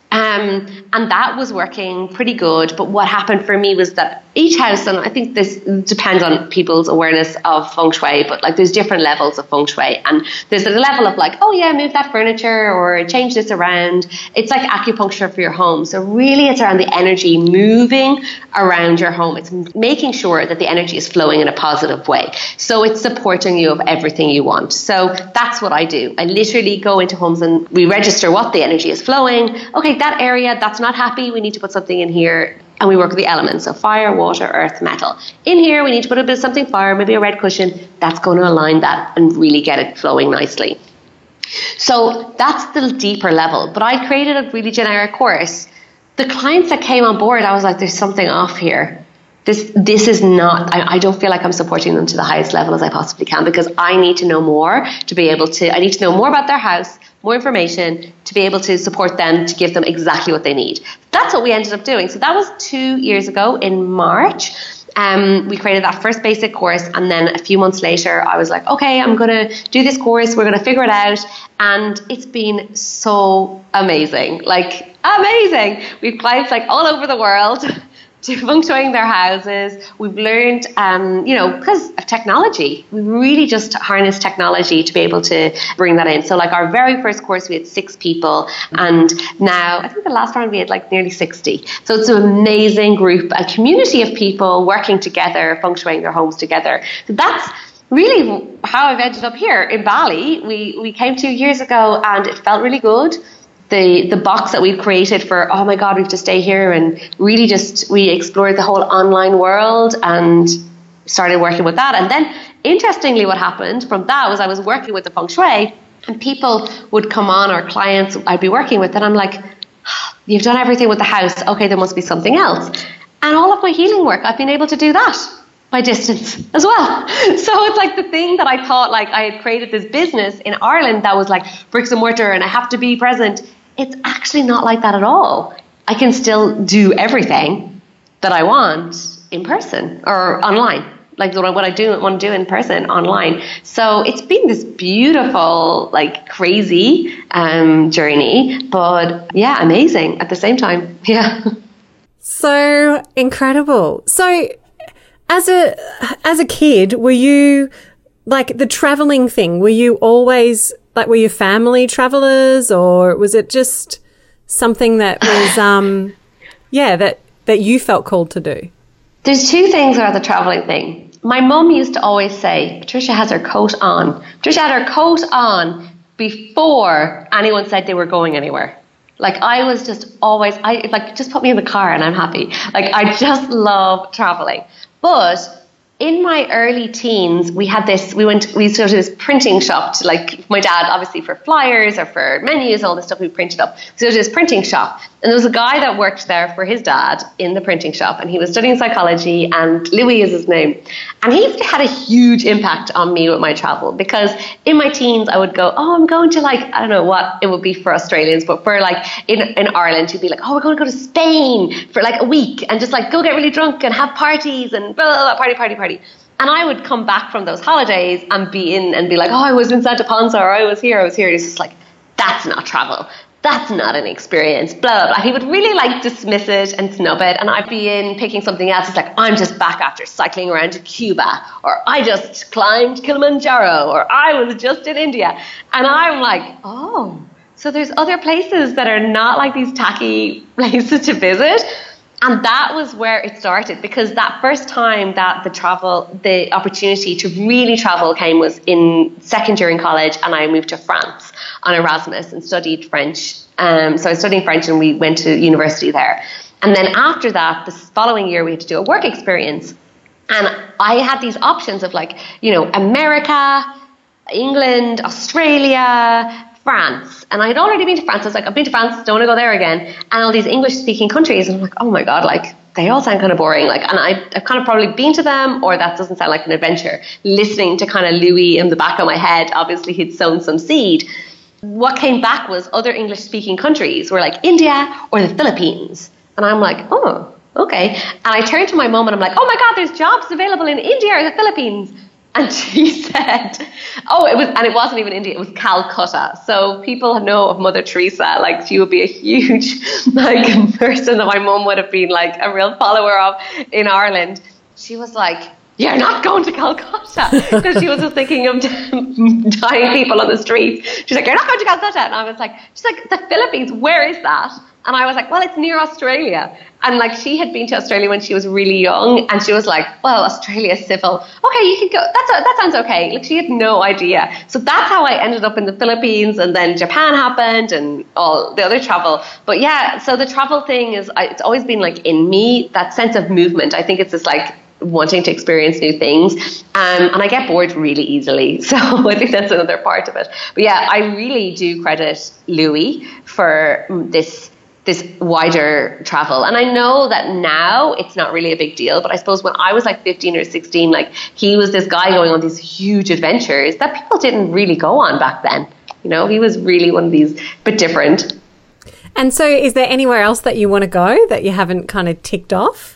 And that was working pretty good. But what happened for me was that each house, and I think this depends on people's awareness of feng shui, but like there's different levels of feng shui, and there's a level of like, oh yeah, move that furniture or change this around. It's like acupuncture for your home. So really it's around the energy moving around your home. It's making sure that the energy is flowing in a positive way. So it's supporting you of everything you want. So that's what I do. I literally go into homes and we register what the energy is flowing. Okay, that area, that's not happy. We need to put something in here. And we work with the elements, so fire, water, earth, metal. In here, we need to put a bit of something fire, maybe a red cushion. That's going to align that and really get it flowing nicely. So that's the deeper level. But I created a really generic course. The clients that came on board, I was like, there's something off here. This is not, I don't feel like I'm supporting them to the highest level as I possibly can, because I need to know more to be able to, I need to know more about their house, more information to be able to support them, to give them exactly what they need. That's what we ended up doing. So that was 2 years ago in March. We created that first basic course, and then a few months later I was like, okay, I'm going to do this course, we're going to figure it out, and it's been so amazing, like amazing. We've clients like all over the world to feng shuiing their houses. We've learned, because of technology, we really just harness technology to be able to bring that in. So like our very first course, we had 6 people, and now I think the last round we had like nearly 60. So it's an amazing group, a community of people working together, feng shuiing their homes together. So that's really how I've ended up here in Bali. We came 2 years ago, and it felt really good. The box that we've created for, oh my God, we have to stay here, and really just, we explored the whole online world and started working with that. And then interestingly, what happened from that was I was working with the feng shui, and people would come on, or clients I'd be working with, and I'm like, you've done everything with the house. Okay, there must be something else. And all of my healing work, I've been able to do that by distance as well. So it's like the thing that I thought, like I had created this business in Ireland that was like bricks and mortar and I have to be present. It's actually not like that at all. I can still do everything that I want in person or online, like what I want to do in person online. So it's been this beautiful, like crazy journey, but yeah, amazing at the same time. Yeah. So incredible. So as a kid, were you like the traveling thing? Were you always like, were you family travelers, or was it just something that was, that you felt called to do? There's two things about the traveling thing. My mum used to always say, Patricia has her coat on. Patricia had her coat on before anyone said they were going anywhere. Like I was just always, just put me in the car and I'm happy. Like I just love traveling. But in my early teens, we used to go to this printing shop to, like, my dad, obviously for flyers or for menus, all this stuff we printed up. So there was this printing shop, and there was a guy that worked there for his dad in the printing shop, and he was studying psychology, and Louis is his name. And he had a huge impact on me with my travel, because in my teens, I would go, oh, I'm going to, like, I don't know what it would be for Australians, but for, like, in Ireland, you'd be like, oh, we're going to go to Spain for, like, a week and just, like, go get really drunk and have parties and blah, blah, blah, party. And I would come back from those holidays and be like, oh, I was in Santa Ponsa, or I was here. It's just like, that's not travel. That's not an experience, blah, blah, blah. He would really like dismiss it and snub it. And I'd be in picking something else. It's like, I'm just back after cycling around to Cuba, or I just climbed Kilimanjaro, or I was just in India. And I'm like, oh, so there's other places that are not like these tacky places to visit. And that was where it started, because that first time that the opportunity to really travel came was in second year in college, and I moved to France on Erasmus and studied French. So I was studying French and we went to university there. And then after that, the following year, we had to do a work experience. And I had these options of, like, you know, America, England, Australia, France. And I had already been to France. I was like, I've been to France, don't want to go there again. And all these English speaking countries. And I'm like, oh my God, like they all sound kind of boring. Like, and I've kind of probably been to them, or that doesn't sound like an adventure. Listening to kind of Louis in the back of my head, obviously he'd sown some seed. What came back was other English speaking countries were like India or the Philippines. And I'm like, oh, okay. And I turned to my mum and I'm like, oh my God, there's jobs available in India or the Philippines. And she said, it wasn't even India, it was Calcutta. So people know of Mother Teresa, like she would be a huge like person that my mum would have been like a real follower of in Ireland. She was like, you're not going to Calcutta, because she was just thinking of dying people on the streets. She's like, you're not going to Calcutta. And I was like, she's like, the Philippines, where is that? And I was like, well, it's near Australia. And like she had been to Australia when she was really young, and she was like, well, Australia is civil. Okay, you can go. That sounds okay. Like she had no idea. So that's how I ended up in the Philippines, and then Japan happened and all the other travel. But yeah, so the travel thing it's always been like in me, that sense of movement. I think it's just like wanting to experience new things. And I get bored really easily. So I think that's another part of it. But yeah, I really do credit Louis for this wider travel. And I know that now it's not really a big deal, but I suppose when I was like 15 or 16, like he was this guy going on these huge adventures that people didn't really go on back then. You know, he was really one of these, but different. And so is there anywhere else that you want to go that you haven't kind of ticked off?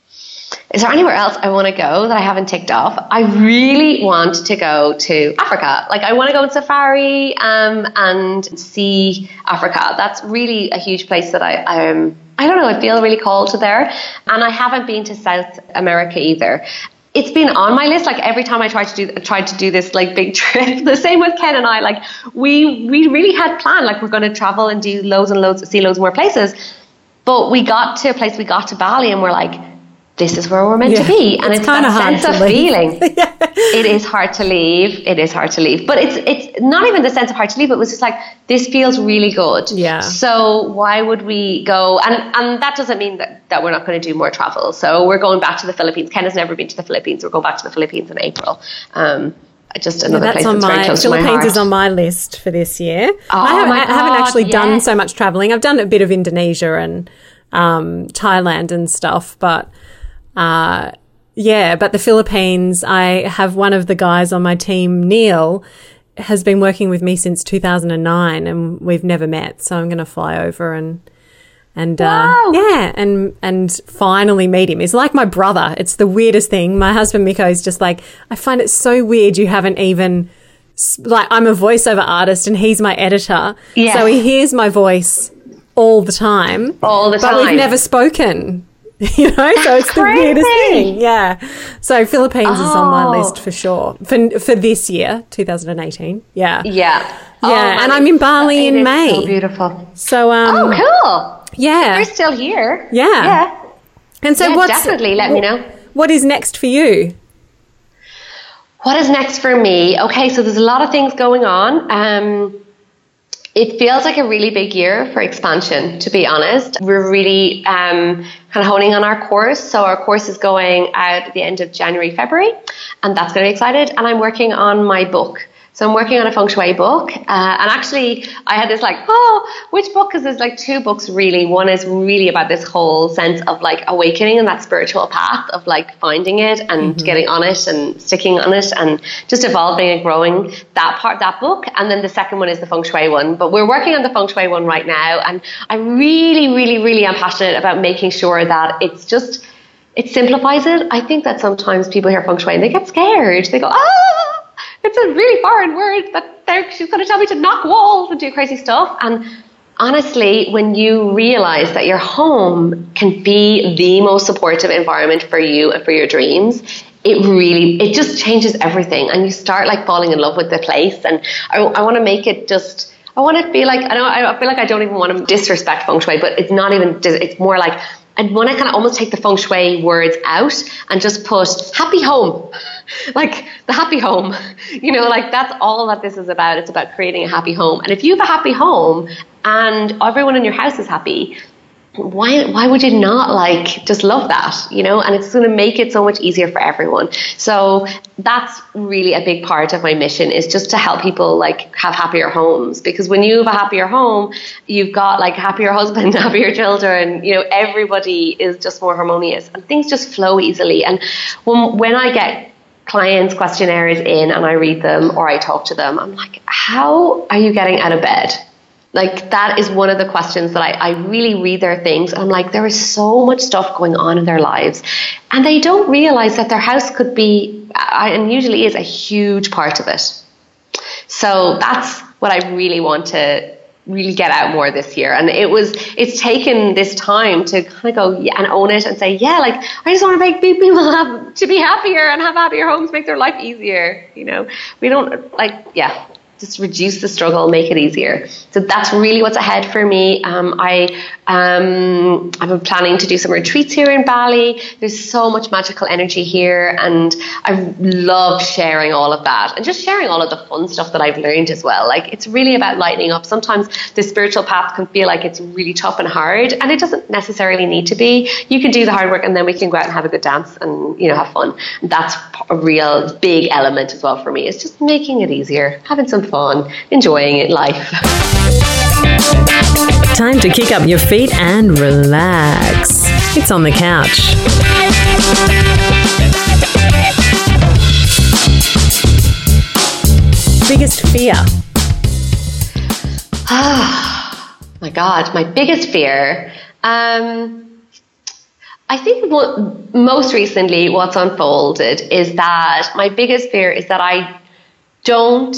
Is there anywhere else I want to go that I haven't ticked off? I really want to go to Africa. Like I want to go on safari and see Africa. That's really a huge place that I don't know, I feel really called to there. And I haven't been to South America either. It's been on my list. Like every time I tried to do this like big trip, the same with Ken and I, like we really had planned, like we're going to travel and do loads and loads, see loads more places. But we got to a place, we got to Bali, and we're like, this is where we're meant to be. And it's that sense of feeling. It is hard to leave. It is hard to leave. But it's not even the sense of hard to leave. It was just like, this feels really good. Yeah. So why would we go? And that doesn't mean that we're not going to do more travel. So we're going back to the Philippines. Ken has never been to the Philippines. We're going back to the Philippines in April. just another place that's very close to my Philippines heart. is on my list for this year. Oh, I haven't actually done yes. so much traveling. I've done a bit of Indonesia and Thailand and stuff, but but the Philippines, I have one of the guys on my team, Neil, has been working with me since 2009 and we've never met. So I'm going to fly over and finally meet him. He's like my brother. It's the weirdest thing. My husband Miko is just like, I find it so weird you haven't even, like, I'm a voiceover artist and he's my editor. Yes. So he hears my voice all the time. But we've never spoken. You know, so it's the weirdest thing. Yeah. So Philippines is on my list for sure. For this year, 2018. Yeah. Yeah. Yeah. And I'm in Bali in May. So beautiful. So cool. Yeah. You're still here. Yeah. Yeah. And so definitely let me know. What is next for you? What is next for me? Okay, so there's a lot of things going on. It feels like a really big year for expansion, to be honest. We're really kind of honing on our course. So our course is going out at the end of January, February, and that's going to be excited. And I'm working on my book. So I'm working on a feng shui book. And actually, I had this which book? Because there's like two books really. One is really about this whole sense of like awakening and that spiritual path of like finding it and getting on it and sticking on it and just evolving and growing that book. And then the second one is the feng shui one. But we're working on the feng shui one right now. And I really, really, really am passionate about making sure that it simplifies it. I think that sometimes people hear feng shui and they get scared. They go, it's a really foreign word that she's going to tell me to knock walls and do crazy stuff. And honestly, when you realize that your home can be the most supportive environment for you and for your dreams, it just changes everything. And you start like falling in love with the place. And I want to make it just, I want to feel like, I feel like I don't even want to disrespect feng shui, but it's not even, it's more like, I want to kind of almost take the feng shui words out and just put happy home, like the happy home, like that's all that this is about. It's about creating a happy home. And if you have a happy home and everyone in your house is happy, why would you not like just love that, and it's going to make it so much easier for everyone. So that's really a big part of my mission, is just to help people like have happier homes, because when you have a happier home, you've got like a happier husband, happier children, everybody is just more harmonious and things just flow easily. And when I get clients' questionnaires in and I read them or I talk to them, I'm like, how are you getting out of bed? Like that is one of the questions that I really read their things. And I'm like, there is so much stuff going on in their lives and they don't realize that their house could be, and usually is, a huge part of it. So that's what I really want to really get out more this year. And it's taken this time to kind of go and own it and say, like, I just want to make people to be happier and have happier homes, make their life easier. We don't just reduce the struggle, make it easier. So that's really what's ahead for me. I'm planning to do some retreats here in Bali. There's so much magical energy here, and I love sharing all of that and just sharing all of the fun stuff that I've learned as well. Like, it's really about lightening up. Sometimes the spiritual path can feel like it's really tough and hard, and it doesn't necessarily need to be. You can do the hard work and then we can go out and have a good dance and have fun. And that's a real big element as well for me. It's just making it easier, having some fun, enjoying it, life. Time to kick up your feet and relax. It's On the Couch. Biggest fear? My God, my biggest fear. I think most recently what's unfolded is that my biggest fear is that I don't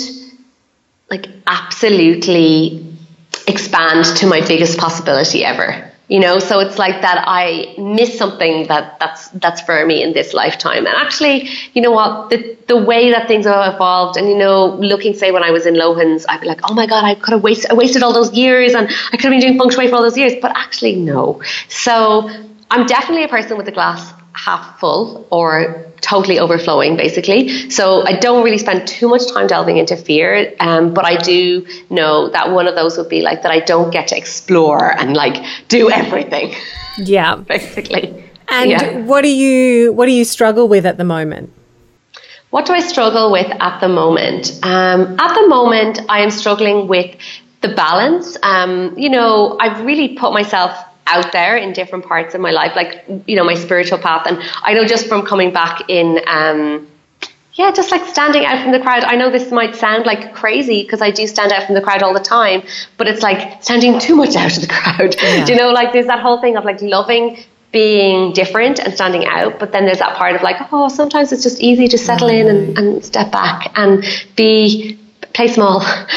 absolutely expand to my biggest possibility ever. So it's like that I miss something that's for me in this lifetime. And actually, you know what, the way that things have evolved, and looking, say, when I was in Lohans, I'd be like, oh my God, I wasted all those years and I could have been doing feng shui for all those years. But actually, no. So I'm definitely a person with the glass half full or totally overflowing, basically. So I don't really spend too much time delving into fear, but I do know that one of those would be like that I don't get to explore and do everything. Yeah. Basically. And what do you struggle with at the moment? What do I struggle with at the moment? At the moment, I am struggling with the balance. I've really put myself out there in different parts of my life, like, my spiritual path. And I know just from coming back in, just like standing out from the crowd. I know this might sound like crazy because I do stand out from the crowd all the time, but it's like standing too much out of the crowd. Yeah. Do you know, like there's that whole thing of like loving being different and standing out, but then there's that part of like, sometimes it's just easy to settle in and step back and play small,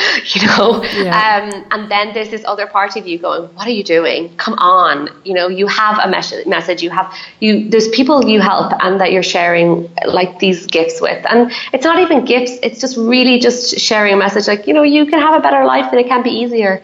and then there's this other part of you going, what are you doing? Come on, you have a message, there's people you help and that you're sharing like these gifts with, and it's not even gifts, it's just really just sharing a message like, you can have a better life and it can be easier.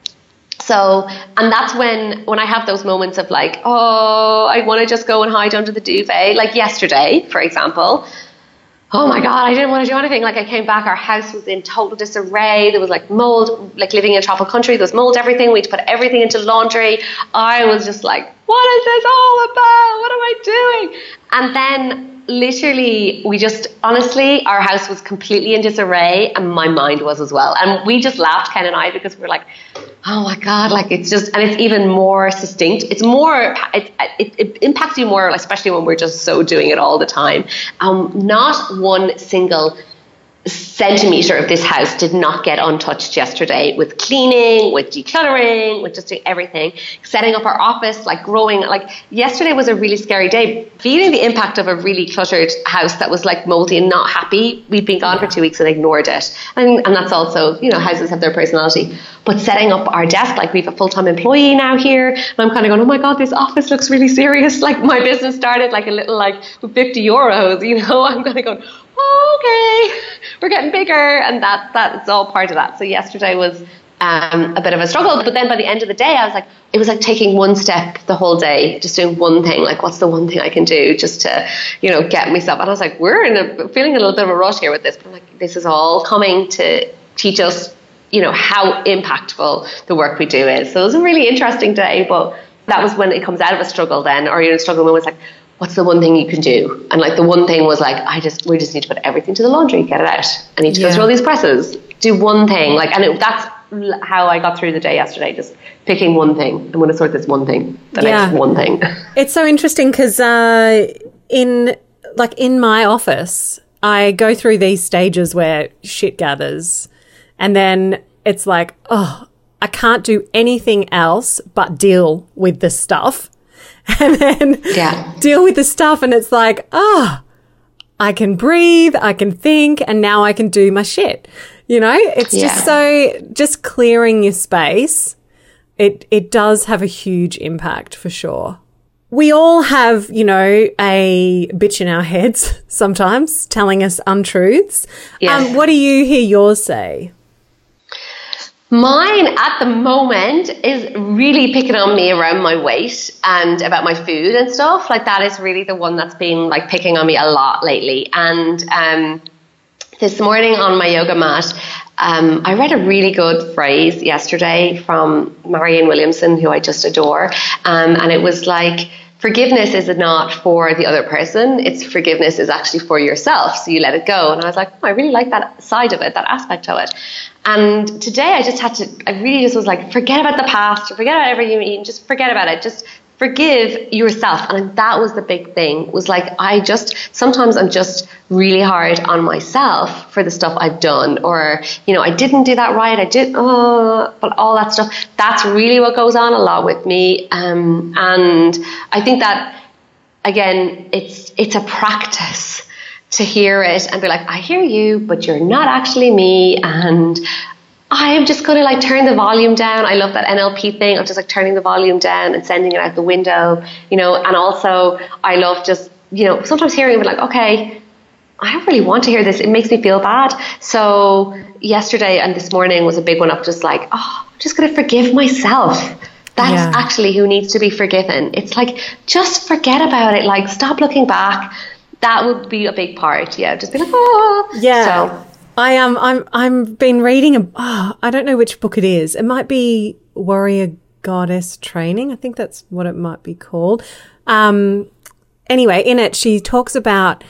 So, and that's when I have those moments of like, I want to just go and hide under the duvet. Like yesterday, for example, oh my God, I didn't want to do anything. Like I came back, our house was in total disarray. There was like mold, like living in a tropical country, there was mold everything. We had to put everything into laundry. I was just like, what is this all about? What am I doing? And then literally honestly, our house was completely in disarray and my mind was as well. And we just laughed, Ken and I, because we're like, oh my God, like it's just, and it's even more succinct. It's more, it impacts you more, especially when we're just so doing it all the time. Not one single centimetre of this house did not get untouched yesterday, with cleaning, with decluttering, with just doing everything, setting up our office, like growing. Like yesterday was a really scary day, feeling the impact of a really cluttered house that was like moldy and not happy. We'd been gone for 2 weeks and ignored it, and that's also, houses have their personality. But setting up our desk, like we have a full-time employee now here, and I'm kind of going, oh my God, this office looks really serious. Like my business started like a little, like with €50, I'm kind of going, okay, we're getting bigger, and that's all part of that. So yesterday was a bit of a struggle, but then by the end of the day, I was like, it was like taking one step the whole day, just doing one thing. Like, what's the one thing I can do just to, get myself? And I was like, we're feeling a little bit of a rush here with this, but I'm like, this is all coming to teach us, how impactful the work we do is. So it was a really interesting day, but that was when it comes out of a struggle then, or a struggle when it's like, what's the one thing you can do? And like the one thing was like, we just need to put everything to the laundry, get it out. I need to go through all these presses, do one thing. Like, and that's how I got through the day yesterday, just picking one thing. I'm going to sort this one thing, the next one thing. It's so interesting because in my office, I go through these stages where shit gathers, and then it's like, I can't do anything else but deal with the stuff. And then deal with the stuff, and it's like, I can breathe, I can think, and now I can do my shit. It's just clearing your space. It does have a huge impact for sure. We all have, a bitch in our heads sometimes telling us untruths. Yes. What do you hear yours say? Mine at the moment is really picking on me around my weight and about my food and stuff. Like that is really the one that's been like picking on me a lot lately. And this morning on my yoga mat, I read a really good phrase yesterday from Marianne Williamson, who I just adore. And it was like, forgiveness is not for the other person. Forgiveness is actually for yourself. So you let it go. And I was like, I really like that side of it, that aspect of it. And today I really just was like, forget about the past, forget about everything you eat, just forget about it. Just forgive yourself. And that was the big thing, was like, sometimes I'm just really hard on myself for the stuff I've done, or, I didn't do that right. But all that stuff, that's really what goes on a lot with me. And I think that, again, it's a practice to hear it and be like, I hear you, but you're not actually me. And I'm just going to like turn the volume down. I love that NLP thing of just like turning the volume down and sending it out the window, and also I love just, sometimes hearing it like, okay, I don't really want to hear this. It makes me feel bad. So yesterday and this morning was a big one of just like, I'm just going to forgive myself. That's actually who needs to be forgiven. It's like, just forget about it. Like, stop looking back. That would be a big part. Yeah. Just be like, So I'm been reading I don't know which book it is. It might be Warrior Goddess Training. I think that's what it might be called. Anyway, in it, she talks about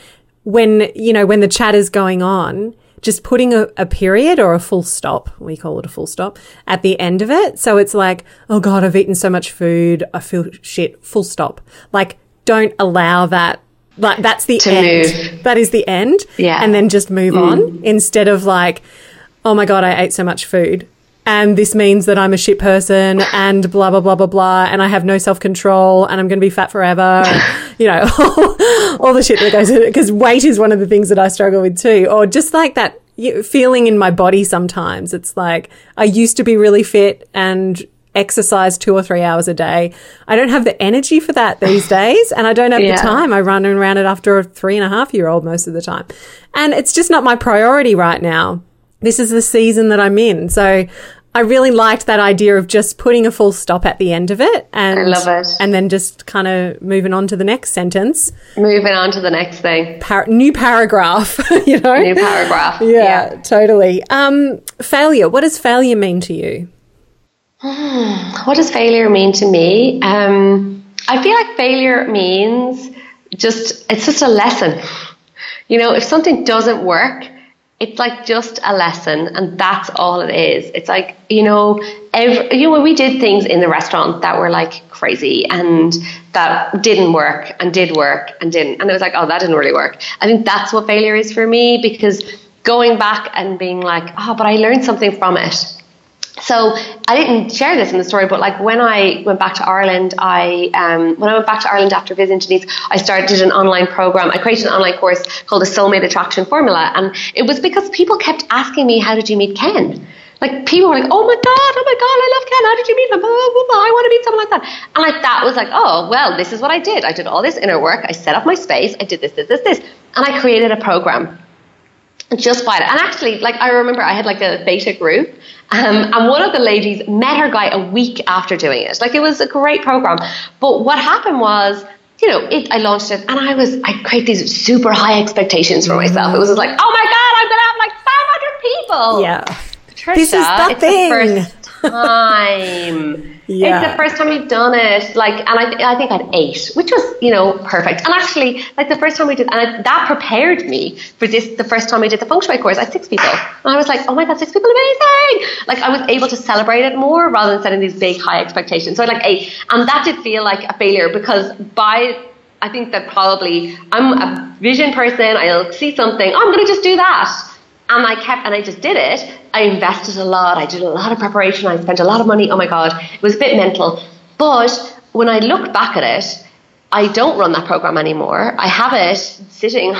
when, you know, when the chat is going on, just putting a period or a full stop, we call it a full stop, at the end of it. So it's like, oh God, I've eaten so much food, I feel shit, full stop. Like, don't allow that. Like, that's the end. Move. That is the end. Yeah. And then just move on, instead of like, oh my God, I ate so much food, and this means that I'm a shit person and blah, blah, blah, blah, blah, and I have no self-control and I'm going to be fat forever. And, you know, all the shit that goes in it, because weight is one of the things that I struggle with too. Or just like that feeling in my body sometimes. It's like, I used to be really fit and exercise 2 or 3 hours a day. I don't have the energy for that these days, and I don't have the time. I run around it after a 3.5-year-old most of the time. And it's just not my priority right now. This is the season that I'm in. So I really liked that idea of just putting a full stop at the end of it. And I love it. And then just kind of moving on to the next sentence. Moving on to the next thing. New paragraph, you know? New paragraph. Yeah, totally. Failure. What does failure mean to you? What does failure mean to me? I feel like failure means it's just a lesson. You know, if something doesn't work, it's like just a lesson, and that's all it is. It's like, you know, when we did things in the restaurant that were like crazy and that didn't work and did work and didn't, and it was like, oh, that didn't really work. I think that's what failure is for me, because going back and being like, oh, but I learned something from it. So I didn't share this in the story, but like when I went back to Ireland, when I went back to Ireland after visiting Denise, I started an online program. I created an online course called the Soulmate Attraction Formula. And it was because people kept asking me, how did you meet Ken? Like, people were like, oh my God, I love Ken. How did you meet him? Blah, blah, blah. I want to meet someone like that. And like, that was like, oh, well, this is what I did. I did all this inner work. I set up my space. I did this. And I created a program just by it. And actually, like, I remember I had like a beta group, and one of the ladies met her guy a week after doing it. Like, it was a great program. But what happened was, you know, I launched it, and I created these super high expectations for myself. It was just like, oh my God, I'm going to have like 500 people. Yeah. Patricia, this is the thing. The first time. Yeah. It's the first time you've done it. Like, and I think I had 8, which was, you know, perfect. And actually, like, the first time we did, and that prepared me for this, the first time we did the feng shui course, I had 6 people. And I was like, oh my God, 6 people, amazing. Like, I was able to celebrate it more rather than setting these big, high expectations. So I had like 8. And that did feel like a failure, because I think that probably I'm a vision person. I'll see something, I'm going to just do that. And I just did it. I invested a lot. I did a lot of preparation. I spent a lot of money. Oh my God, it was a bit mental. But when I look back at it, I don't run that program anymore. I have it sitting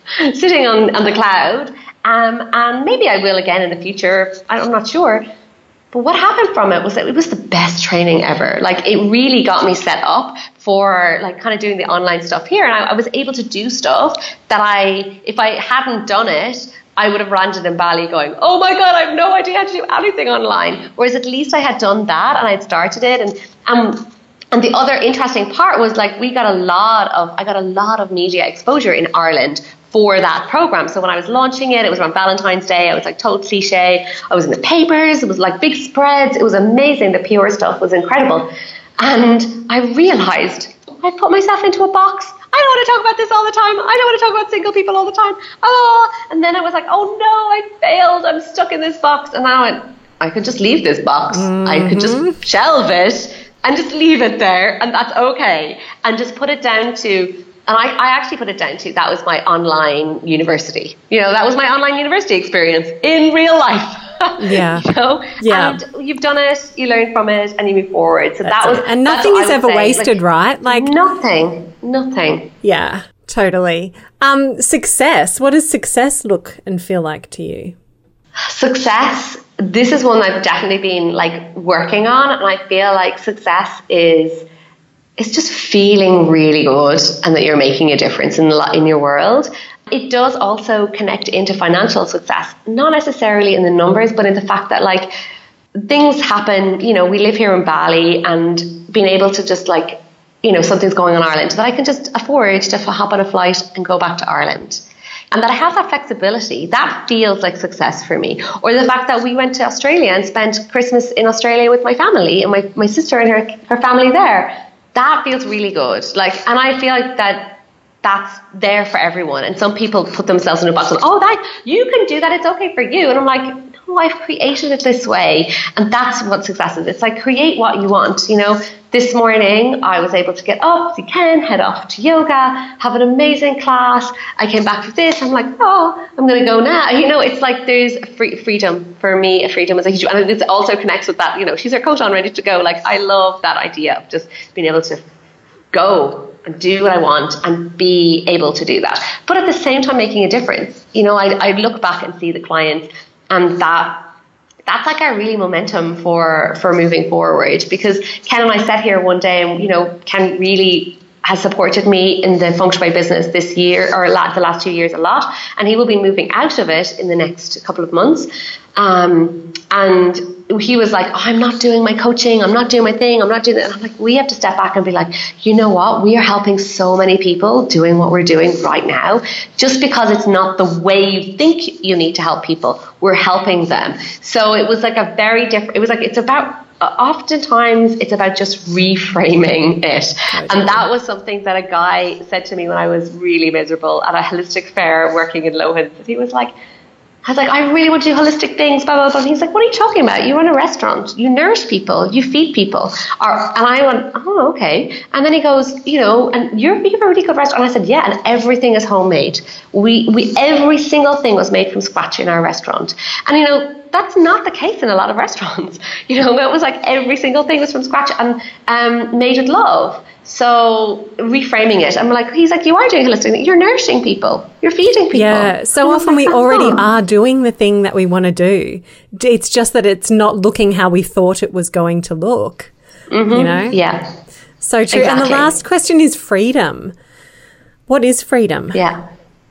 on the cloud. And maybe I will again in the future. I'm not sure. But what happened from it was that it was the best training ever. Like, it really got me set up for like kind of doing the online stuff here. And I was able to do stuff that if I hadn't done it, I would have landed in Bali going, oh my God, I have no idea how to do anything online. Whereas at least I had done that and I'd started it. And the other interesting part was, like, I got a lot of media exposure in Ireland for that program. So when I was launching it, it was around Valentine's Day. I was like total cliche. I was in the papers. It was like big spreads. It was amazing. The PR stuff was incredible. And I realized I put myself into a box. I don't want to talk about this all the time. I don't want to talk about single people all the time. And then I was like, oh no, I failed. I'm stuck in this box. And now I could just leave this box. Mm-hmm. I could just shelve it and just leave it there. And that's okay. And just put it down to, and I actually put it down to, that was my online university. You know, that was my online university experience in real life. Yeah. You know? Yeah. And you've done it, you learn from it, and you move forward. So and nothing is ever wasted, right? Like nothing. Yeah, totally. Success. What does success look and feel like to you? Success. This is one I've definitely been like working on, and I feel like success is just feeling really good and that you're making a difference in your world. It does also connect into financial success, not necessarily in the numbers, but in the fact that like things happen. You know, we live here in Bali, and being able to just like, you know, something's going on in Ireland, that I can just afford to hop on a flight and go back to Ireland. And that I have that flexibility, that feels like success for me. Or the fact that we went to Australia and spent Christmas in Australia with my family and my sister and her family there. That feels really good. Like, and I feel like that that's there for everyone. And some people put themselves in a box and, oh, that you can do that, it's okay for you. And I'm like, no, I've created it this way. And that's what success is. It's like, create what you want. You know, this morning I was able to get up as you can, head off to yoga, have an amazing class. I came back for this. I'm like, oh, I'm going to go now. You know, it's like there's freedom. For me, freedom is a huge, and it also connects with that, you know, she's our coach on ready to go. Like, I love that idea of just being able to go and do what I want and be able to do that. But at the same time, making a difference. You know, I look back and see the clients, and that's like our really momentum for moving forward. Because Ken and I sat here one day, and, you know, Ken really has supported me in the Feng Shui business this year, or the last 2 years, a lot. And he will be moving out of it in the next couple of months. And he was like, oh, I'm not doing my coaching, I'm not doing my thing, I'm not doing that. And I'm like, we have to step back and be like, you know what? We are helping so many people doing what we're doing right now. Just because it's not the way you think you need to help people, we're helping them. So it was like a very different, it was like, it's about, oftentimes it's about just reframing it. And that was something that a guy said to me when I was really miserable at a holistic fair working in Lohan. He was like, I was like, I really want to do holistic things, blah, blah, blah. And he's like, what are you talking about? You run a restaurant, you nourish people, you feed people. And I went, oh, okay. And then he goes, you know, and you have a really good restaurant. And I said, yeah, and everything is homemade. We every single thing was made from scratch in our restaurant. And, you know, that's not the case in a lot of restaurants. You know, it was like every single thing was from scratch and made with love. So reframing it, I'm like, he's like, you are doing holistic, you're nourishing people, you're feeding people. Yeah, so often we already are doing the thing that we want to do. It's just that it's not looking how we thought it was going to look, you know? Yeah. So true. Exactly. And the last question is freedom. What is freedom? Yeah.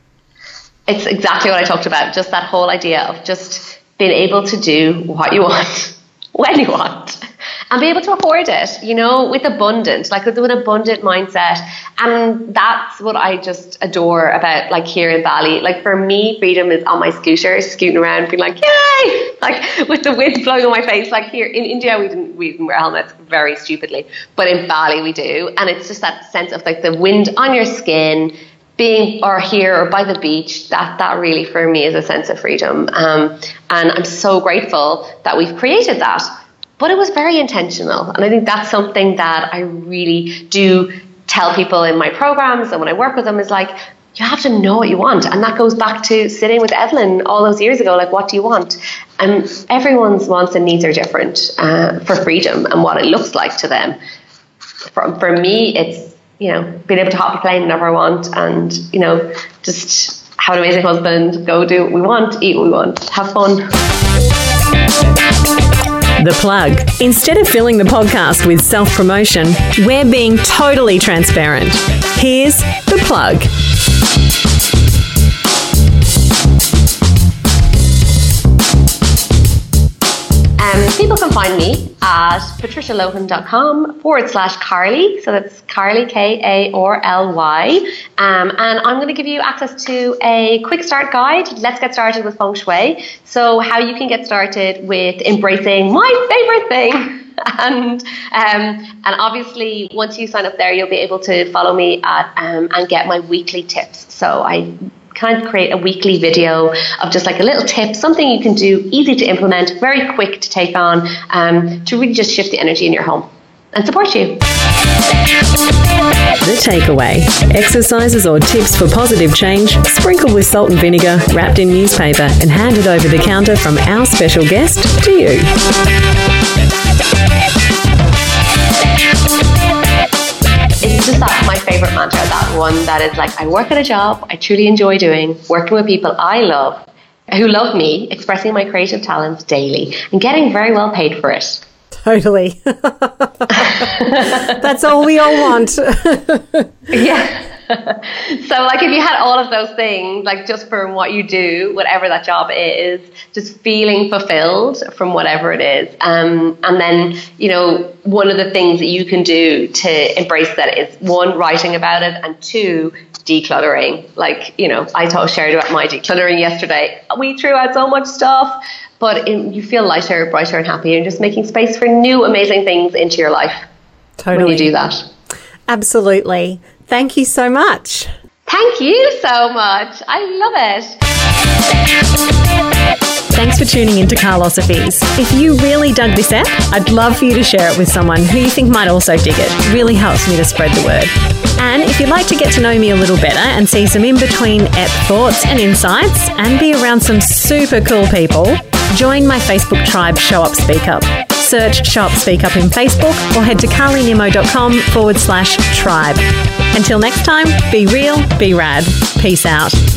It's exactly what I talked about, just that whole idea of just being able to do what you want, when you want. And be able to afford it, you know, with abundance, like with an abundant mindset. And that's what I just adore about, like, here in Bali. Like, for me, freedom is on my scooter, scooting around, being like, yay! Like, with the wind blowing on my face. Like, here in India, we didn't wear helmets, very stupidly. But in Bali, we do. And it's just that sense of, like, the wind on your skin, being or here or by the beach, that really for me is a sense of freedom. And I'm so grateful that we've created that. But it was very intentional. And I think that's something that I really do tell people in my programs and when I work with them, is like, you have to know what you want. And that goes back to sitting with Evelyn all those years ago, like, what do you want? And everyone's wants and needs are different for freedom and what it looks like to them. For me, it's, you know, being able to hop a plane whenever I want, and, you know, just have an amazing husband, go do what we want, eat what we want, have fun. The Plug. Instead of filling the podcast with self-promotion, we're being totally transparent. Here's The Plug. People can find me at patricialohan.com/Carly. So that's Carly, K-A-R-L-Y. And I'm going to give you access to a quick start guide. Let's get started with Feng Shui. So how you can get started with embracing my favorite thing. And obviously, once you sign up there, you'll be able to follow me at and get my weekly tips. So I kind of create a weekly video of just like a little tip, something you can do, easy to implement, very quick to take on, to really just shift the energy in your home and support you. The takeaway: exercises or tips for positive change, sprinkled with salt and vinegar, wrapped in newspaper, and handed over the counter from our special guest to you. It's just that my favorite mantra, that one that is like, I work at a job I truly enjoy doing, working with people I love, who love me, expressing my creative talents daily, and getting very well paid for it. Totally. That's all we all want. Yeah. So, like, if you had all of those things, like, just from what you do, whatever that job is, just feeling fulfilled from whatever it is. And then, you know, one of the things that you can do to embrace that is, one, writing about it, and two, decluttering. Like, you know, I shared about my decluttering yesterday. We threw out so much stuff, but you feel lighter, brighter, and happier, and just making space for new, amazing things into your life. Totally. When you do that. Absolutely. Thank you so much. Thank you so much. I love it. Thanks for tuning into Carlosophies. If you really dug this ep, I'd love for you to share it with someone who you think might also dig it. It really helps me to spread the word. And if you'd like to get to know me a little better and see some in-between ep thoughts and insights and be around some super cool people, join my Facebook tribe, Show Up Speak Up. Search Show Up Speak Up in Facebook or head to carlynimmo.com/tribe. Until next time, be real, be rad. Peace out.